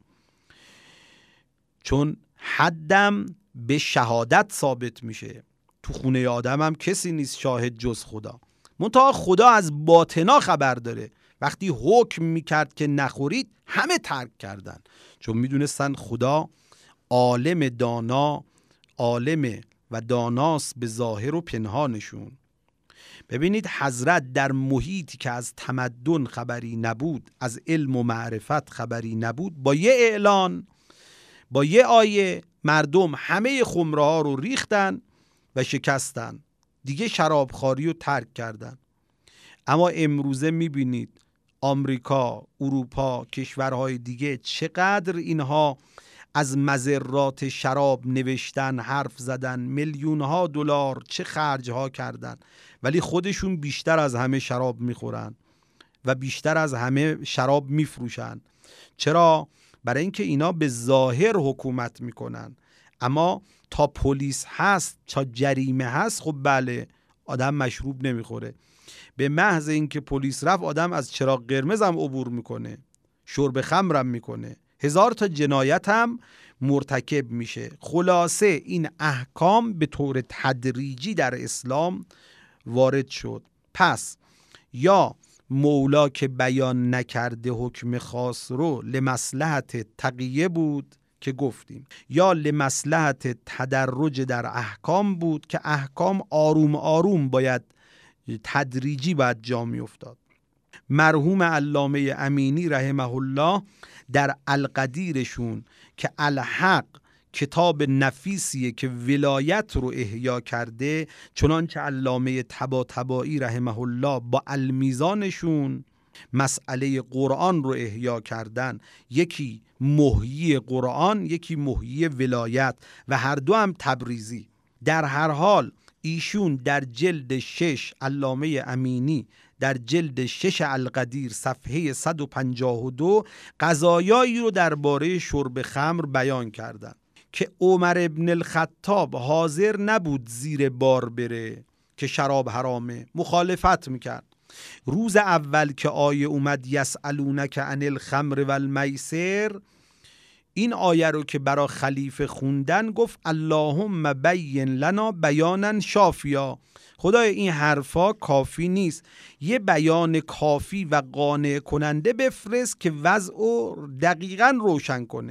چون حدم به شهادت ثابت میشه. تو خونه آدم هم کسی نیست شاهد جز خدا. منتها خدا از باطنا خبر داره. وقتی حکم میکرد که نخورید همه ترک کردن، چون میدونستن خدا عالم دانا، عالم و داناست به ظاهر و پنهانشون. ببینید حضرت در محیطی که از تمدن خبری نبود، از علم و معرفت خبری نبود، با یه اعلان، با یه آیه مردم همه خمره ها رو ریختن و شکستن، دیگه شرابخواری رو ترک کردن. اما امروزه میبینید آمریکا، اروپا، کشورهای دیگه چقدر اینها از مضرات شراب نوشتن، حرف زدن، میلیون ها دلار چه خرج ها کردن، ولی خودشون بیشتر از همه شراب میخورن و بیشتر از همه شراب میفروشن. چرا؟ برای اینکه اینا به ظاهر حکومت میکنن، اما تا پلیس هست، تا جریمه هست، خب بله آدم مشروب نمیخوره. به محض اینکه پلیس رفت آدم از چراغ قرمز هم عبور میکنه، شرب خمرم میکنه، هزار تا جنایت هم مرتکب میشه. خلاصه این احکام به طور تدریجی در اسلام وارد شد. پس یا مولا که بیان نکرده حکم خاص رو لمصلحت تقیه بود که گفتیم، یا لمصلحت تدرج در احکام بود که احکام آروم آروم باید تدریجی باید جا می افتاد. مرحوم علامه امینی رحمه الله در القدیرشون که الحق کتاب نفیسیه که ولایت رو احیا کرده، چنانچه علامه طباطبایی رحمه الله با المیزانشون مسئله قرآن رو احیا کردن، یکی محیی قرآن، یکی محیی ولایت و هر دو هم تبریزی. در هر حال ایشون در جلد شش، علامه امینی در جلد شش القدیر صفحه صد و پنجاه و دو قضایایی رو درباره شرب خمر بیان کردن که عمر ابن الخطاب حاضر نبود زیر بار بره که شراب حرامه، مخالفت میکرد. روز اول که آیه اومد یسألونک عن الخمر و المیسر، این آیه رو که برا خلیفه خوندن گفت اللهم بین لنا بیانا شافیا، خدای این حرفا کافی نیست، یه بیان کافی و قانع کننده بفرست که وضع رو دقیقاً روشن کنه.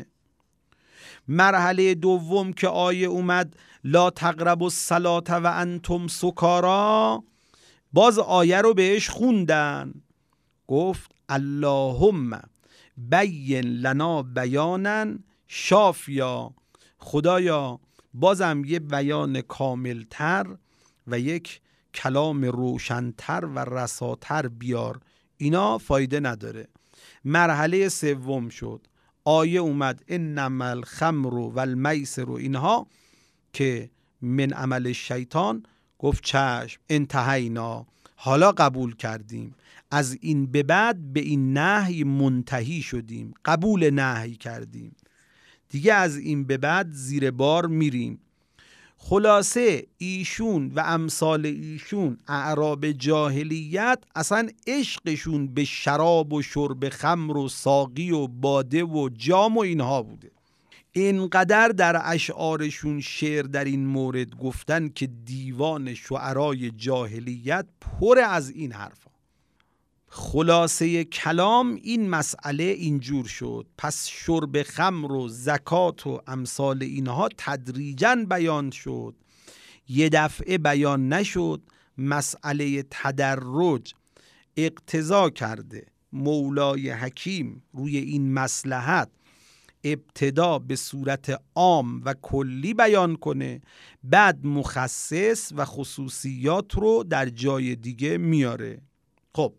مرحله دوم که آیه اومد لا تقربوا الصلاة و انتم سکارا، باز آیه رو بهش خوندن، گفت اللهم بین لنا بیانا شافیا، خدایا بازم یه بیان کاملتر و یک کلام روشنتر و رساتر بیار، اینا فایده نداره. مرحله سوم شد، آیه اومد انما الخمر و المیسر، اینها که من عمل شیطان، گفت چشم انتهینا، حالا قبول کردیم، از این به بعد به این نهی منتهی شدیم، قبول نهی کردیم، دیگه از این به بعد زیر بار میریم. خلاصه ایشون و امثال ایشون اعراب جاهلیت اصلا عشقشون به شراب و شرب خمر و ساقی و باده و جام و اینها بوده. اینقدر در اشعارشون شعر در این مورد گفتن که دیوان شعرای جاهلیت پر از این حرفا. خلاصه کلام این مسئله اینجور شد، پس شرب خمر و زکات و امثال اینها تدریجاً بیان شد، یه دفعه بیان نشد. مسئله تدرج اقتضا کرده مولای حکیم روی این مصلحت ابتدا به صورت عام و کلی بیان کنه، بعد مخصص و خصوصیات رو در جای دیگه میاره. خب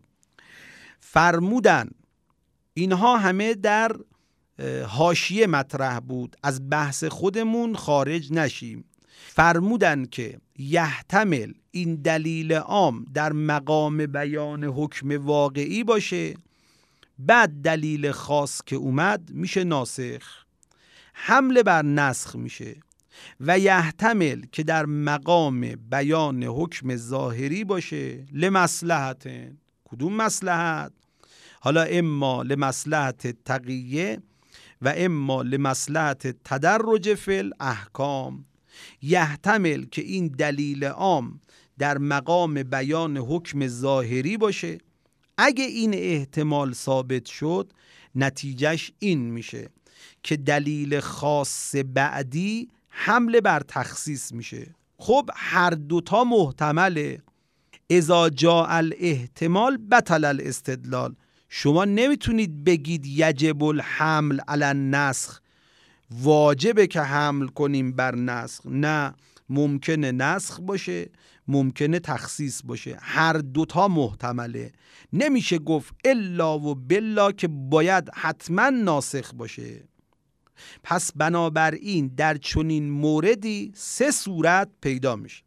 فرمودن اینها همه در حاشیه مطرح بود، از بحث خودمون خارج نشیم. فرمودن که یحتمل این دلیل عام در مقام بیان حکم واقعی باشه، بعد دلیل خاص که اومد میشه ناسخ، حمله بر نسخ میشه، و یحتمل که در مقام بیان حکم ظاهری باشه لمصلحت. کدوم مصلحت؟ حالا اما لمصلحت تقیه و اما لمصلحت تدرج فی الاحکام. یحتمل که این دلیل عام در مقام بیان حکم ظاهری باشه، اگه این احتمال ثابت شد نتیجهش این میشه که دلیل خاص بعدی حمله بر تخصیص میشه. خب هر دوتا محتمله، اذا جاء الاحتمال بطل الاستدلال. شما نمیتونید بگید یجب الحمل علی النسخ، واجبه که حمل کنیم بر نسخ. نه، ممکنه نسخ باشه، ممکنه تخصیص باشه، هر دوتا محتمله. نمیشه گفت الا و بلا که باید حتما ناسخ باشه. پس بنابراین در چنین موردی سه صورت پیدا میشه.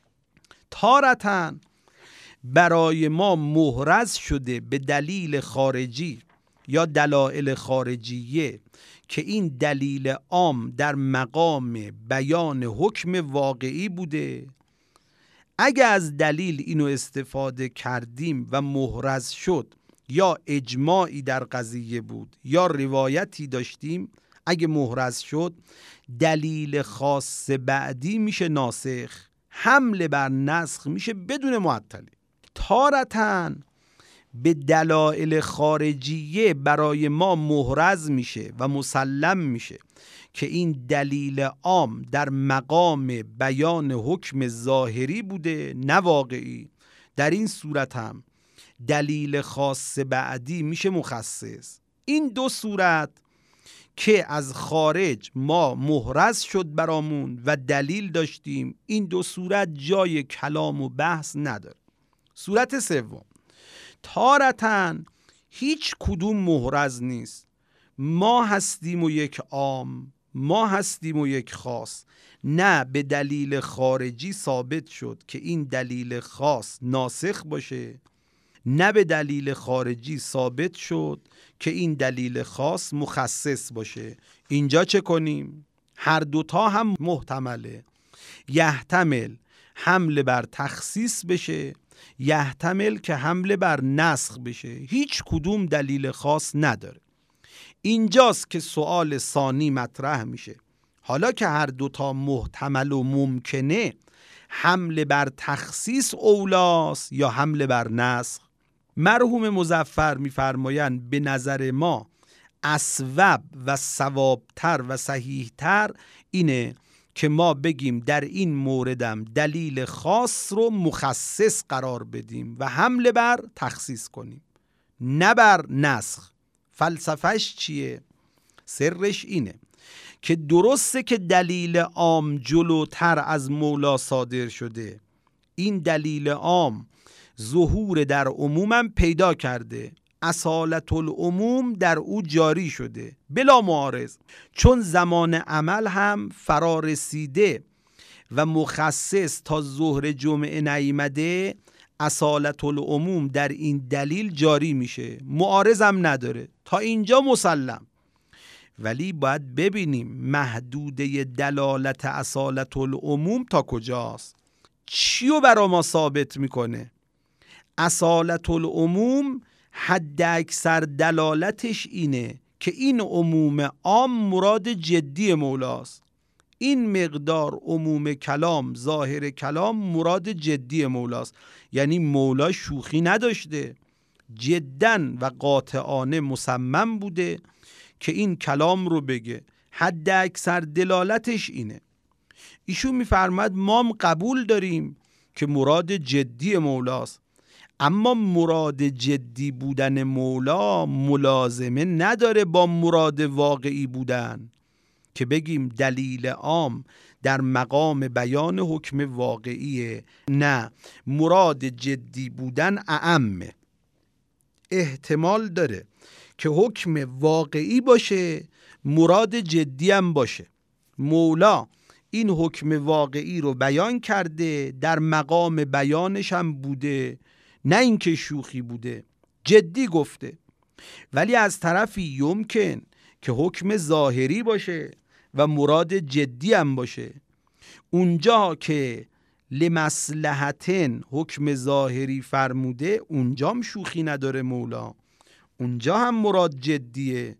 تارتاً برای ما محرز شده به دلیل خارجی یا دلایل خارجیه که این دلیل عام در مقام بیان حکم واقعی بوده. اگه از دلیل اینو استفاده کردیم و محرز شد، یا اجماعی در قضیه بود یا روایتی داشتیم، اگه محرز شد دلیل خاص بعدی میشه ناسخ، حمله بر نسخ میشه بدون معطلی. تارتاً به دلایل خارجیه برای ما محرز میشه و مسلم میشه که این دلیل عام در مقام بیان حکم ظاهری بوده نه واقعی. در این صورت هم دلیل خاص بعدی میشه مخصص. این دو صورت که از خارج ما محرز شد برامون و دلیل داشتیم، این دو صورت جای کلام و بحث نداره. صورت سوم، تارتاً هیچ کدوم محرز نیست، ما هستیم و یک عام، ما هستیم و یک خاص. نه به دلیل خارجی ثابت شد که این دلیل خاص ناسخ باشه، نه به دلیل خارجی ثابت شد که این دلیل خاص مخصص باشه. اینجا چه کنیم؟ هر دوتا هم محتمله. یحتمل حمل بر تخصیص بشه، یحتمل که حمل بر نسخ بشه. هیچ کدوم دلیل خاص نداره. اینجاست که سوال ثانی مطرح میشه. حالا که هر دوتا محتمل و ممکنه، حمل بر تخصیص اولاست یا حمل بر نسخ؟ مرحوم مظفر میفرمایند به نظر ما اصوب و صوابتر و صحیحتر اینه که ما بگیم در این موردم دلیل خاص رو مخصص قرار بدیم و حمل بر تخصیص کنیم، نه بر نسخ. فلسفهش چیه؟ سرش اینه که درسته که دلیل عام جلوتر از مولا صادر شده، این دلیل عام ظهور در عمومم پیدا کرده، اصالت العموم در او جاری شده بلا معارض، چون زمان عمل هم فرا رسیده و مخصص تا ظهر جمعه نیامده، اصالت العموم در این دلیل جاری میشه، معارض هم نداره. تا اینجا مسلم. ولی باید ببینیم محدوده دلالت اصالت العموم تا کجاست، چیو برا ما ثابت میکنه؟ اصالت العموم حد اکثر دلالتش اینه که این عموم عام مراد جدی مولاست، این مقدار عموم کلام ظاهر کلام مراد جدی مولاست. یعنی مولا شوخی نداشته، جداً و قاطعانه مصمم بوده که این کلام رو بگه. حد اکثر دلالتش اینه. ایشون میفرماد ما هم قبول داریم که مراد جدی مولاست، اما مراد جدی بودن مولا ملازمه نداره با مراد واقعی بودن، که بگیم دلیل عام در مقام بیان حکم واقعیه. نه، مراد جدی بودن اعمه. احتمال داره که حکم واقعی باشه مراد جدی هم باشه. مولا این حکم واقعی رو بیان کرده، در مقام بیانش هم بوده، نه اینکه شوخی بوده، جدی گفته. ولی از طرفی یمکن که حکم ظاهری باشه و مراد جدی هم باشه. اونجا که لمصلحتن حکم ظاهری فرموده، اونجا هم شوخی نداره مولا، اونجا هم مراد جدیه،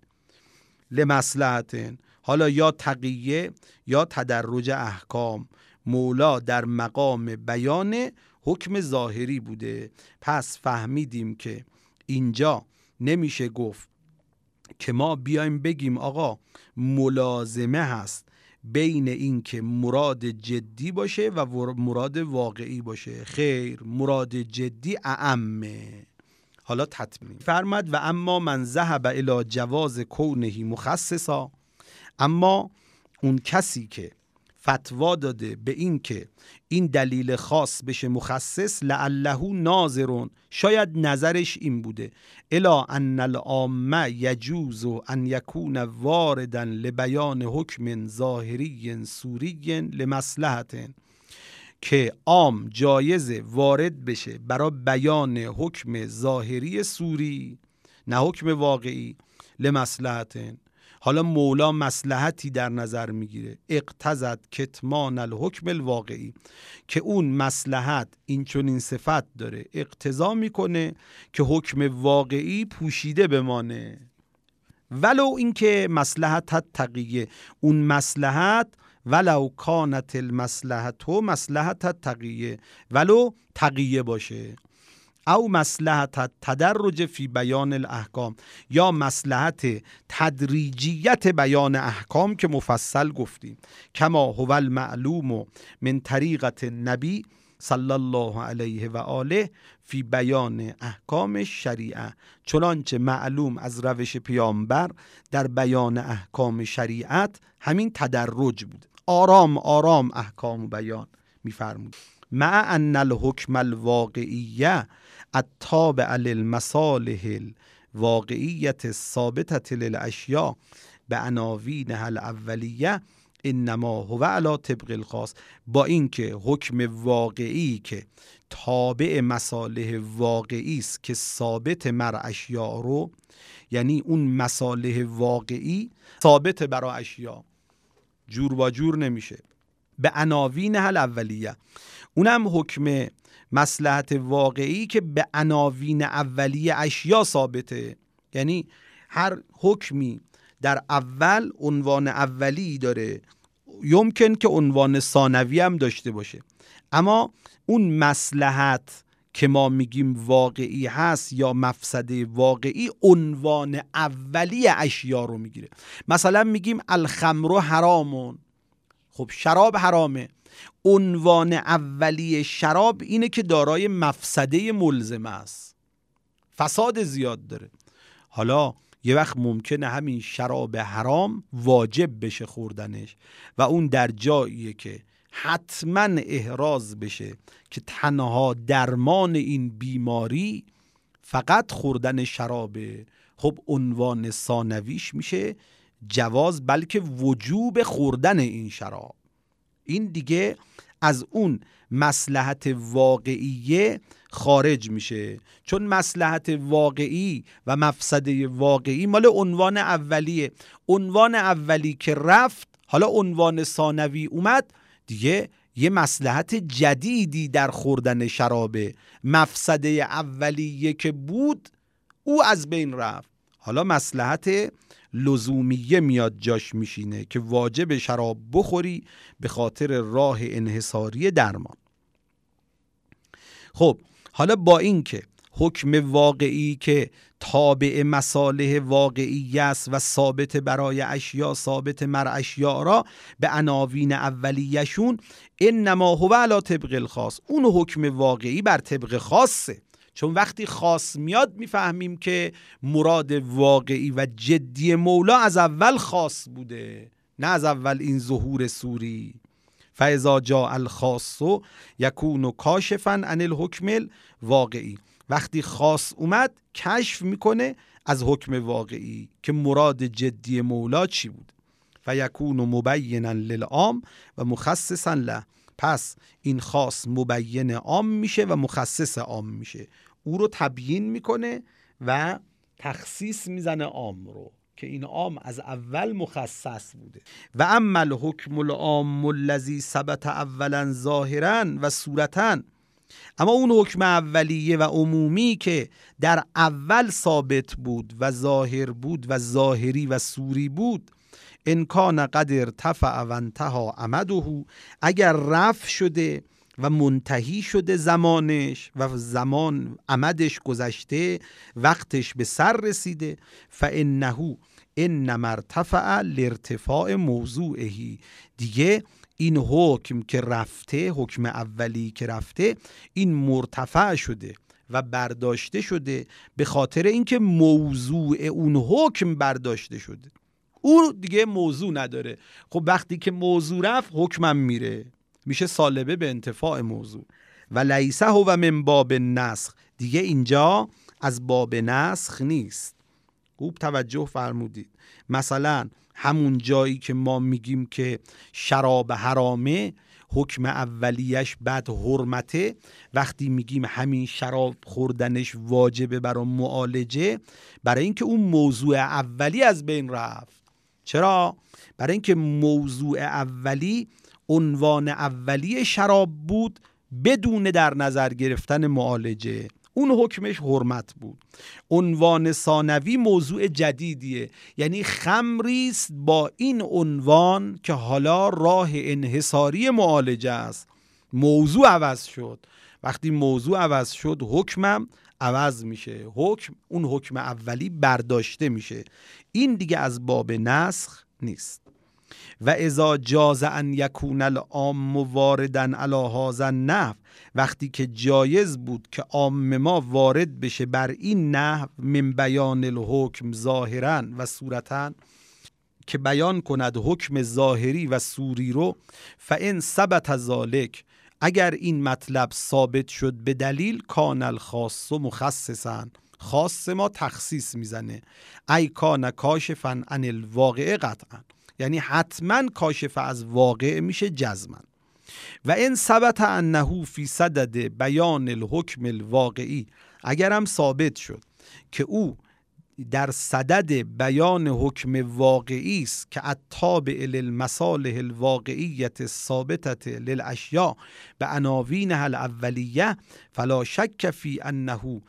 لمصلحتن. حالا یا تقیه یا تدرج احکام، مولا در مقام بیان حکم ظاهری بوده. پس فهمیدیم که اینجا نمیشه گفت که ما بیایم بگیم آقا ملازمه هست بین این که مراد جدی باشه و مراد واقعی باشه. خیر، مراد جدی اعمه. حالا تطمین فرمد و اما من ذهب الی جواز کونه مخصصا، اما اون کسی که فتوا داده به این که این دلیل خاص بشه مخصص، لعله ناظرون، شاید نظرش این بوده، الا ان العامه یجوز ان یکون واردا لبیان حکم ظاهری سوری لمصلحت، که عام جایز وارد بشه برای بیان حکم ظاهری سوری، نه حکم واقعی، لمصلحت. حالا مولا مصلحتی در نظر میگیره، اقتضت کتمان الحکم الواقعی، که اون مصلحت این چون این صفت داره، اقتضا میکنه که حکم واقعی پوشیده بمانه، ولو اینکه مصلحت تقیه، اون مصلحت ولو کانت المصلحت مصلحت تقیه، ولو تقیه باشه، او مصلحت تدرج فی بیان الاحکام، یا مصلحت تدریجیت بیان احکام که مفصل گفتیم، کما هو المعلوم من طریقت نبی صلی الله علیه و آله فی بیان احکام شریعه، چنانچه معلوم از روش پیامبر در بیان احکام شریعت همین تدرج بود، آرام آرام احکام بیان میفرمود. مع ان الحکم الواقعیه التابع للمصالح الواقعیت الثابتة للاشیاء بعناوینها الاولیه انما هو علی طبق الخاص، با اینکه حکم واقعی که تابع مصالح واقعی است که ثابت مر اشیاء رو، یعنی اون مصالح واقعی ثابت برای اشیاء، جور با جور نمیشه. به عناوین هل اولیه، اونم حکم مصلحت واقعی که به عناوین اولیه اشیا ثابته. یعنی هر حکمی در اول عنوان اولی داره، یمکن که عنوان ثانوی هم داشته باشه، اما اون مصلحت که ما میگیم واقعی هست یا مفسده واقعی عنوان اولی اشیا رو میگیره. مثلا میگیم الخمر حرامون، خب شراب حرامه، عنوان اولی شراب اینه که دارای مفسده ملزم است، فساد زیاد داره. حالا یه وقت ممکنه همین شراب حرام واجب بشه خوردنش و اون در جاییه که حتما احراز بشه که تنها درمان این بیماری فقط خوردن شرابه. خب عنوان ثانویش میشه جواز بلکه وجوب خوردن این شراب. این دیگه از اون مصلحت واقعیه خارج میشه، چون مصلحت واقعی و مفسده واقعی مال عنوان اولیه. عنوان اولی که رفت، حالا عنوان ثانوی اومد، دیگه یه مصلحت جدیدی در خوردن شرابه. مفسده اولیه که بود او از بین رفت، حالا مصلحت لزومیه میاد جاش میشینه که واجب شراب بخوری به خاطر راه انحصاری درمان. خب حالا با این که حکم واقعی که تابع مصالح واقعی است و ثابت برای اشیا، ثابت مر اشیا را به عناوین اولیشون، انما هو علی طبق الخاص، اون حکم واقعی بر طبق خاصه. چون وقتی خاص میاد میفهمیم که مراد واقعی و جدی مولا از اول خاص بوده، نه از اول این ظهور سوری. فاذا جاء الخاص یکون کاشفا عن الحکم الواقعی، وقتی خاص اومد کشف میکنه از حکم واقعی که مراد جدی مولا چی بود. فیکون مبینا للعام و مخصصا له، پس این خاص مبین عام میشه و مخصص عام میشه، او رو تبیین میکنه و تخصیص میزنه عام رو که این عام از اول مخصص بوده. و اما الحکم العام الذی ثبت اولا ظاهرا و صورتا، اما اون حکم اولیه و عمومی که در اول ثابت بود و ظاهر بود و ظاهری و صوری بود، ان کان قد ارتفع و انتهى امده، اگر رفع شده و منتهی شده زمانش و زمان امدش گذشته، وقتش به سر رسیده، فانه انما ارتفع لارتفاع موضوعه، دیگه این حکم که رفته، حکم اولی که رفته، این مرتفع شده و برداشته شده به خاطر اینکه موضوع اون حکم برداشته شده. اون دیگه موضوع نداره. خب وقتی که موضوع رفت حکمم میره، میشه سالبه به انتفاع موضوع. و لیسه هو من باب نسخ، دیگه اینجا از باب نسخ نیست. خوب توجه فرمودید. مثلا همون جایی که ما میگیم که شراب حرامه، حکم اولیش بعد حرمته، وقتی میگیم همین شراب خوردنش واجبه برای معالجه، برای اینکه اون موضوع اولی از بین رفت. چرا؟ برای اینکه موضوع اولی عنوان اولی شراب بود بدون در نظر گرفتن معالجه، اون حکمش حرمت بود. عنوان ثانوی موضوع جدیدیه، یعنی خمریست با این عنوان که حالا راه انحصاری معالجه است. موضوع عوض شد، وقتی موضوع عوض شد حکمم عوض میشه، حکم اون حکم اولی برداشته میشه. این دیگه از باب نسخ نیست. و اذا جاز ان یکون العام واردا علی هذا النحو، وقتی که جایز بود که عام ما وارد بشه بر این نحو، من بیان الحکم ظاهرا و صورتا، که بیان کند حکم ظاهری و صوری رو، فان ثبت ذلک، اگر این مطلب ثابت شد به دلیل، کان الخاص مخصصا، خاص ما تخصیص میزنه، ای کان کاشفا عن الواقع قطعا، یعنی حتما کاشف از واقع میشه جزما. و ان ثبت انه فی صدد بیان الحکم الواقعی، اگر هم ثابت شد که او در صدد بیان حکم واقعی است که التابع للمصالح الواقعیت ثابتة للاشیاء به عناوینها الاولیه فلا شک فی انه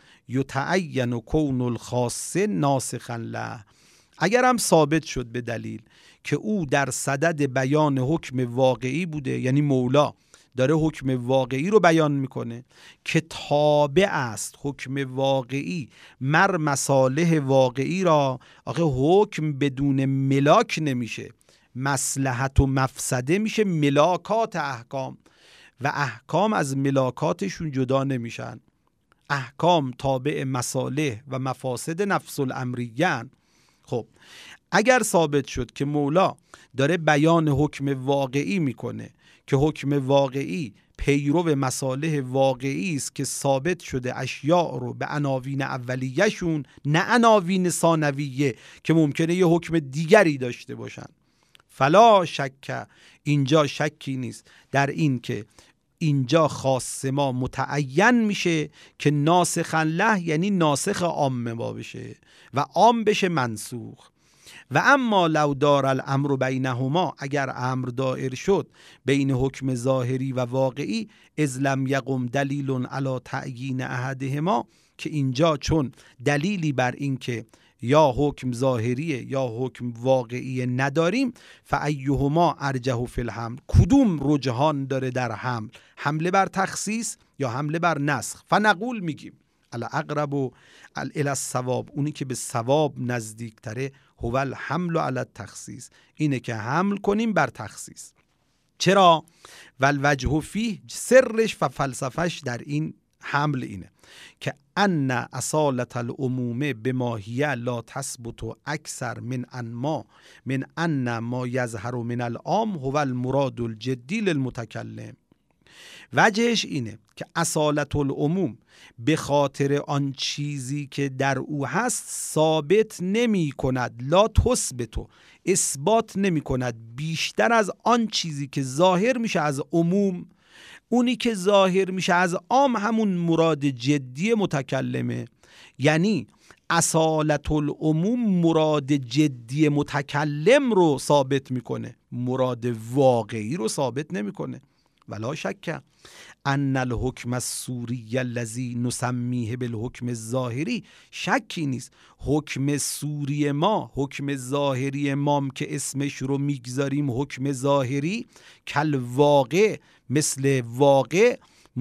یتعین کون الخاص ناسخا له. اگر هم ثابت شد به دلیل که او در صدد بیان حکم واقعی بوده، یعنی مولا داره حکم واقعی رو بیان میکنه که تابع است حکم واقعی مر مصالح واقعی را. آخه حکم بدون ملاک نمیشه، مصلحت و مفسده میشه ملاکات احکام و احکام از ملاکاتشون جدا نمیشن. احکام تابع مصالح و مفاسد نفس الامریه. خب اگر ثابت شد که مولا داره بیان حکم واقعی میکنه که حکم واقعی پیرو مصالح واقعی است که ثابت شده اشیاء رو به عناوین اولیه‌شون، نه عناوین ثانویه که ممکنه یه حکم دیگری داشته باشن، فلا شک، اینجا شکی نیست در این که اینجا خاص ما متعین میشه که ناسخ له، یعنی ناسخ عام ما بشه و عام بشه منسوخ. و اما لو دار الامر بینهما، اگر امر دائر شد بین حکم ظاهری و واقعی، اذ لم یقم دلیل علی تعیین احدهما، که اینجا چون دلیلی بر این که یا حکم ظاهریه یا حکم واقعی نداریم، فایهما ارجح فی الحمل، کدوم رجحان داره در حمل، حمله بر تخصیص یا حمله بر نسخ؟ فنقول میگیم الاقرب و الی الصواب، اونی که به صواب نزدیک تره، هو الحمل علی التخصیص، اینه که حمل کنیم بر تخصیص. چرا؟ والوجه فیه، سرش و فلسفش در این حمل اینه که ان اصالت العموم بماهیه لا تثبت اکثر من انما من ان ما یظهر من العام هو المراد الجدی للمتکلم. وجهش اینه که اصالت العموم به خاطر آن چیزی که در او هست ثابت نمی کند، لا تثبت، اثبات نمی کند بیشتر از آن چیزی که ظاهر میشه از عموم. اونی که ظاهر میشه از عام همون مراد جدی متکلمه، یعنی اصالت العموم مراد جدی متکلم رو ثابت میکنه، مراد واقعی رو ثابت نمیکنه. ولا شک ان الحکم الصوری الذی نسمیه بالحکم الظاهری، شکی نیست حکم صوری ما، حکم ظاهری ما که اسمش رو میگذاریم حکم ظاهری، کل واقع، مثل واقع،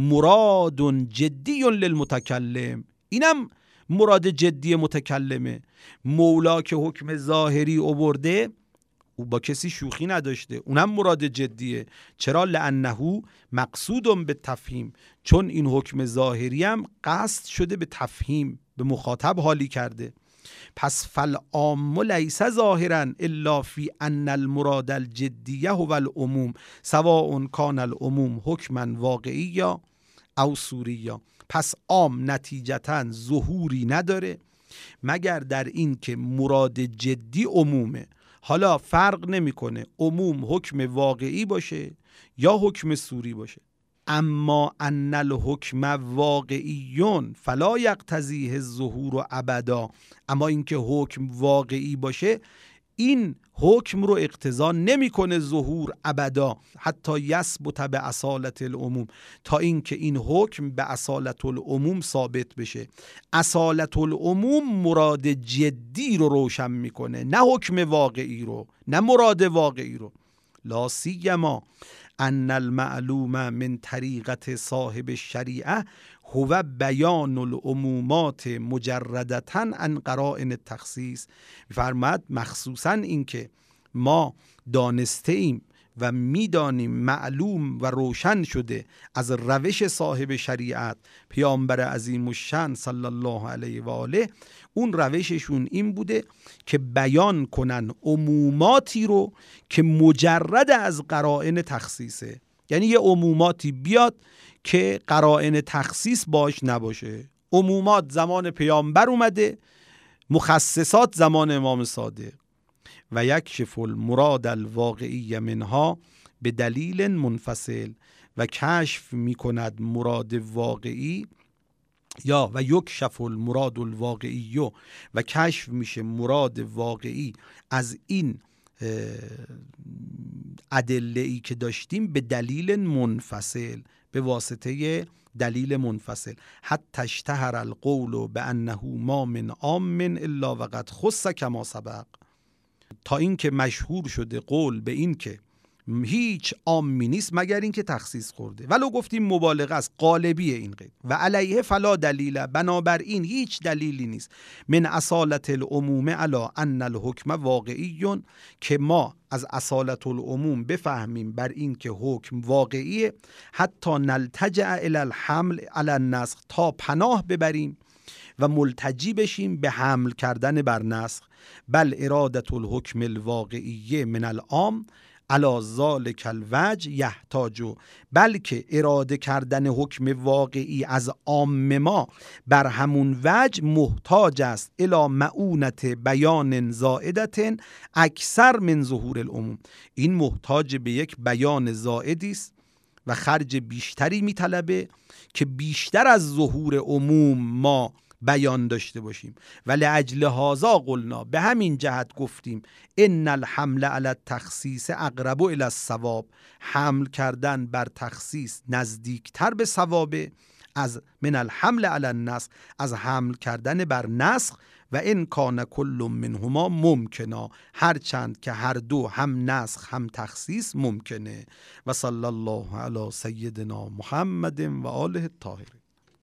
مراد جدی للمتکلم، اینم مراد جدی متکلمه. مولا که حکم ظاهری آورده او با کسی شوخی نداشته، اونم مراد جدیه. چرا؟ لانه مقصود به تفهیم، چون این حکم ظاهری هم قصد شده به تفهیم، به مخاطب حالی کرده. پس فالعام لیس ظاهرا الا فی ان المراد الجدیه هو العموم سواء کان العموم حکما واقعیا او صوریا. پس عام نتیجتا ظهوری نداره مگر در این که مراد جدی عمومه. حالا فرق نمیکنه عموم حکم واقعی باشه یا حکم صوری باشه. اما ان الحکم واقعیون فلا یقتضیه الظهور ابدا، اما اینکه حکم واقعی باشه این حکم رو اقتضا نمیکنه ظهور ابدا، حتی یثبت به اصالت العموم، تا اینکه این حکم به اصالت العموم ثابت بشه. اصالت العموم مراد جدی رو روشن میکنه، نه حکم واقعی رو، نه مراد واقعی رو. لا سیما ان المعلوم من طریقت صاحب الشریعه هو بیان العمومات مجردتا عن قرائن التخصیص. می‌فرماید مخصوصا این که ما دانسته ایم و میدانیم، معلوم و روشن شده از روش صاحب شریعت پیامبر عظیم الشأن صلی الله علیه و آله، اون روششون این بوده که بیان کنن عموماتی رو که مجرد از قرائن تخصیصه، یعنی یه عموماتی بیاد که قرائن تخصیص باش نباشه. عمومات زمان پیامبر اومده، مخصصات زمان امام صادق. و یکشف المراد الواقعی منها به دلیل منفصل، و کشف می کند مراد واقعی یا و یکشف المراد الواقعی و کشف میشه مراد واقعی از این ادله‌ای که داشتیم به دلیل منفصل، به واسطه دلیل منفصل. حتی اشتهر القول بانه ما من عام الا وقد خص کما سبق، تا اینکه مشهور شده قول به این که هیچ عامی نیست مگر این که تخصیص خورده، ولو گفتیم مبالغه است، غالبیه این قید. و علیه فلا دلیل، بنابراین هیچ دلیلی نیست من اصالت العموم علی ان الحکم واقعی، که ما از اصالت العموم بفهمیم بر این که حکم واقعیه، حتی نلتجع الی الحمل علی النسخ، تا پناه ببریم و ملتجی بشیم به حمل کردن بر نسخ. بل ارادت الحکم الواقعی من العام علی ذلک الوجه یحتاج، بلکه اراده کردن حکم واقعی از عام ما بر همون وجه محتاج است الی معونت بیان زائدت اکثر من ظهور العموم، این محتاج به یک بیان زائدی است و خرج بیشتری میطلبه که بیشتر از ظهور عموم ما بیان داشته باشیم. ولی اجل هذا قلنا، به همین جهت گفتیم ان الحمل علی التخصیص اقرب الی الصواب، حمل کردن بر تخصیص نزدیکتر به صوابه از من الحمل علی النسخ، از حمل کردن بر نسخ. و ان کان کل منهما ممکنا، هرچند که هر دو هم نسخ هم تخصیص ممکنه. و صلی الله علی سیدنا محمد و آله الطاهرین.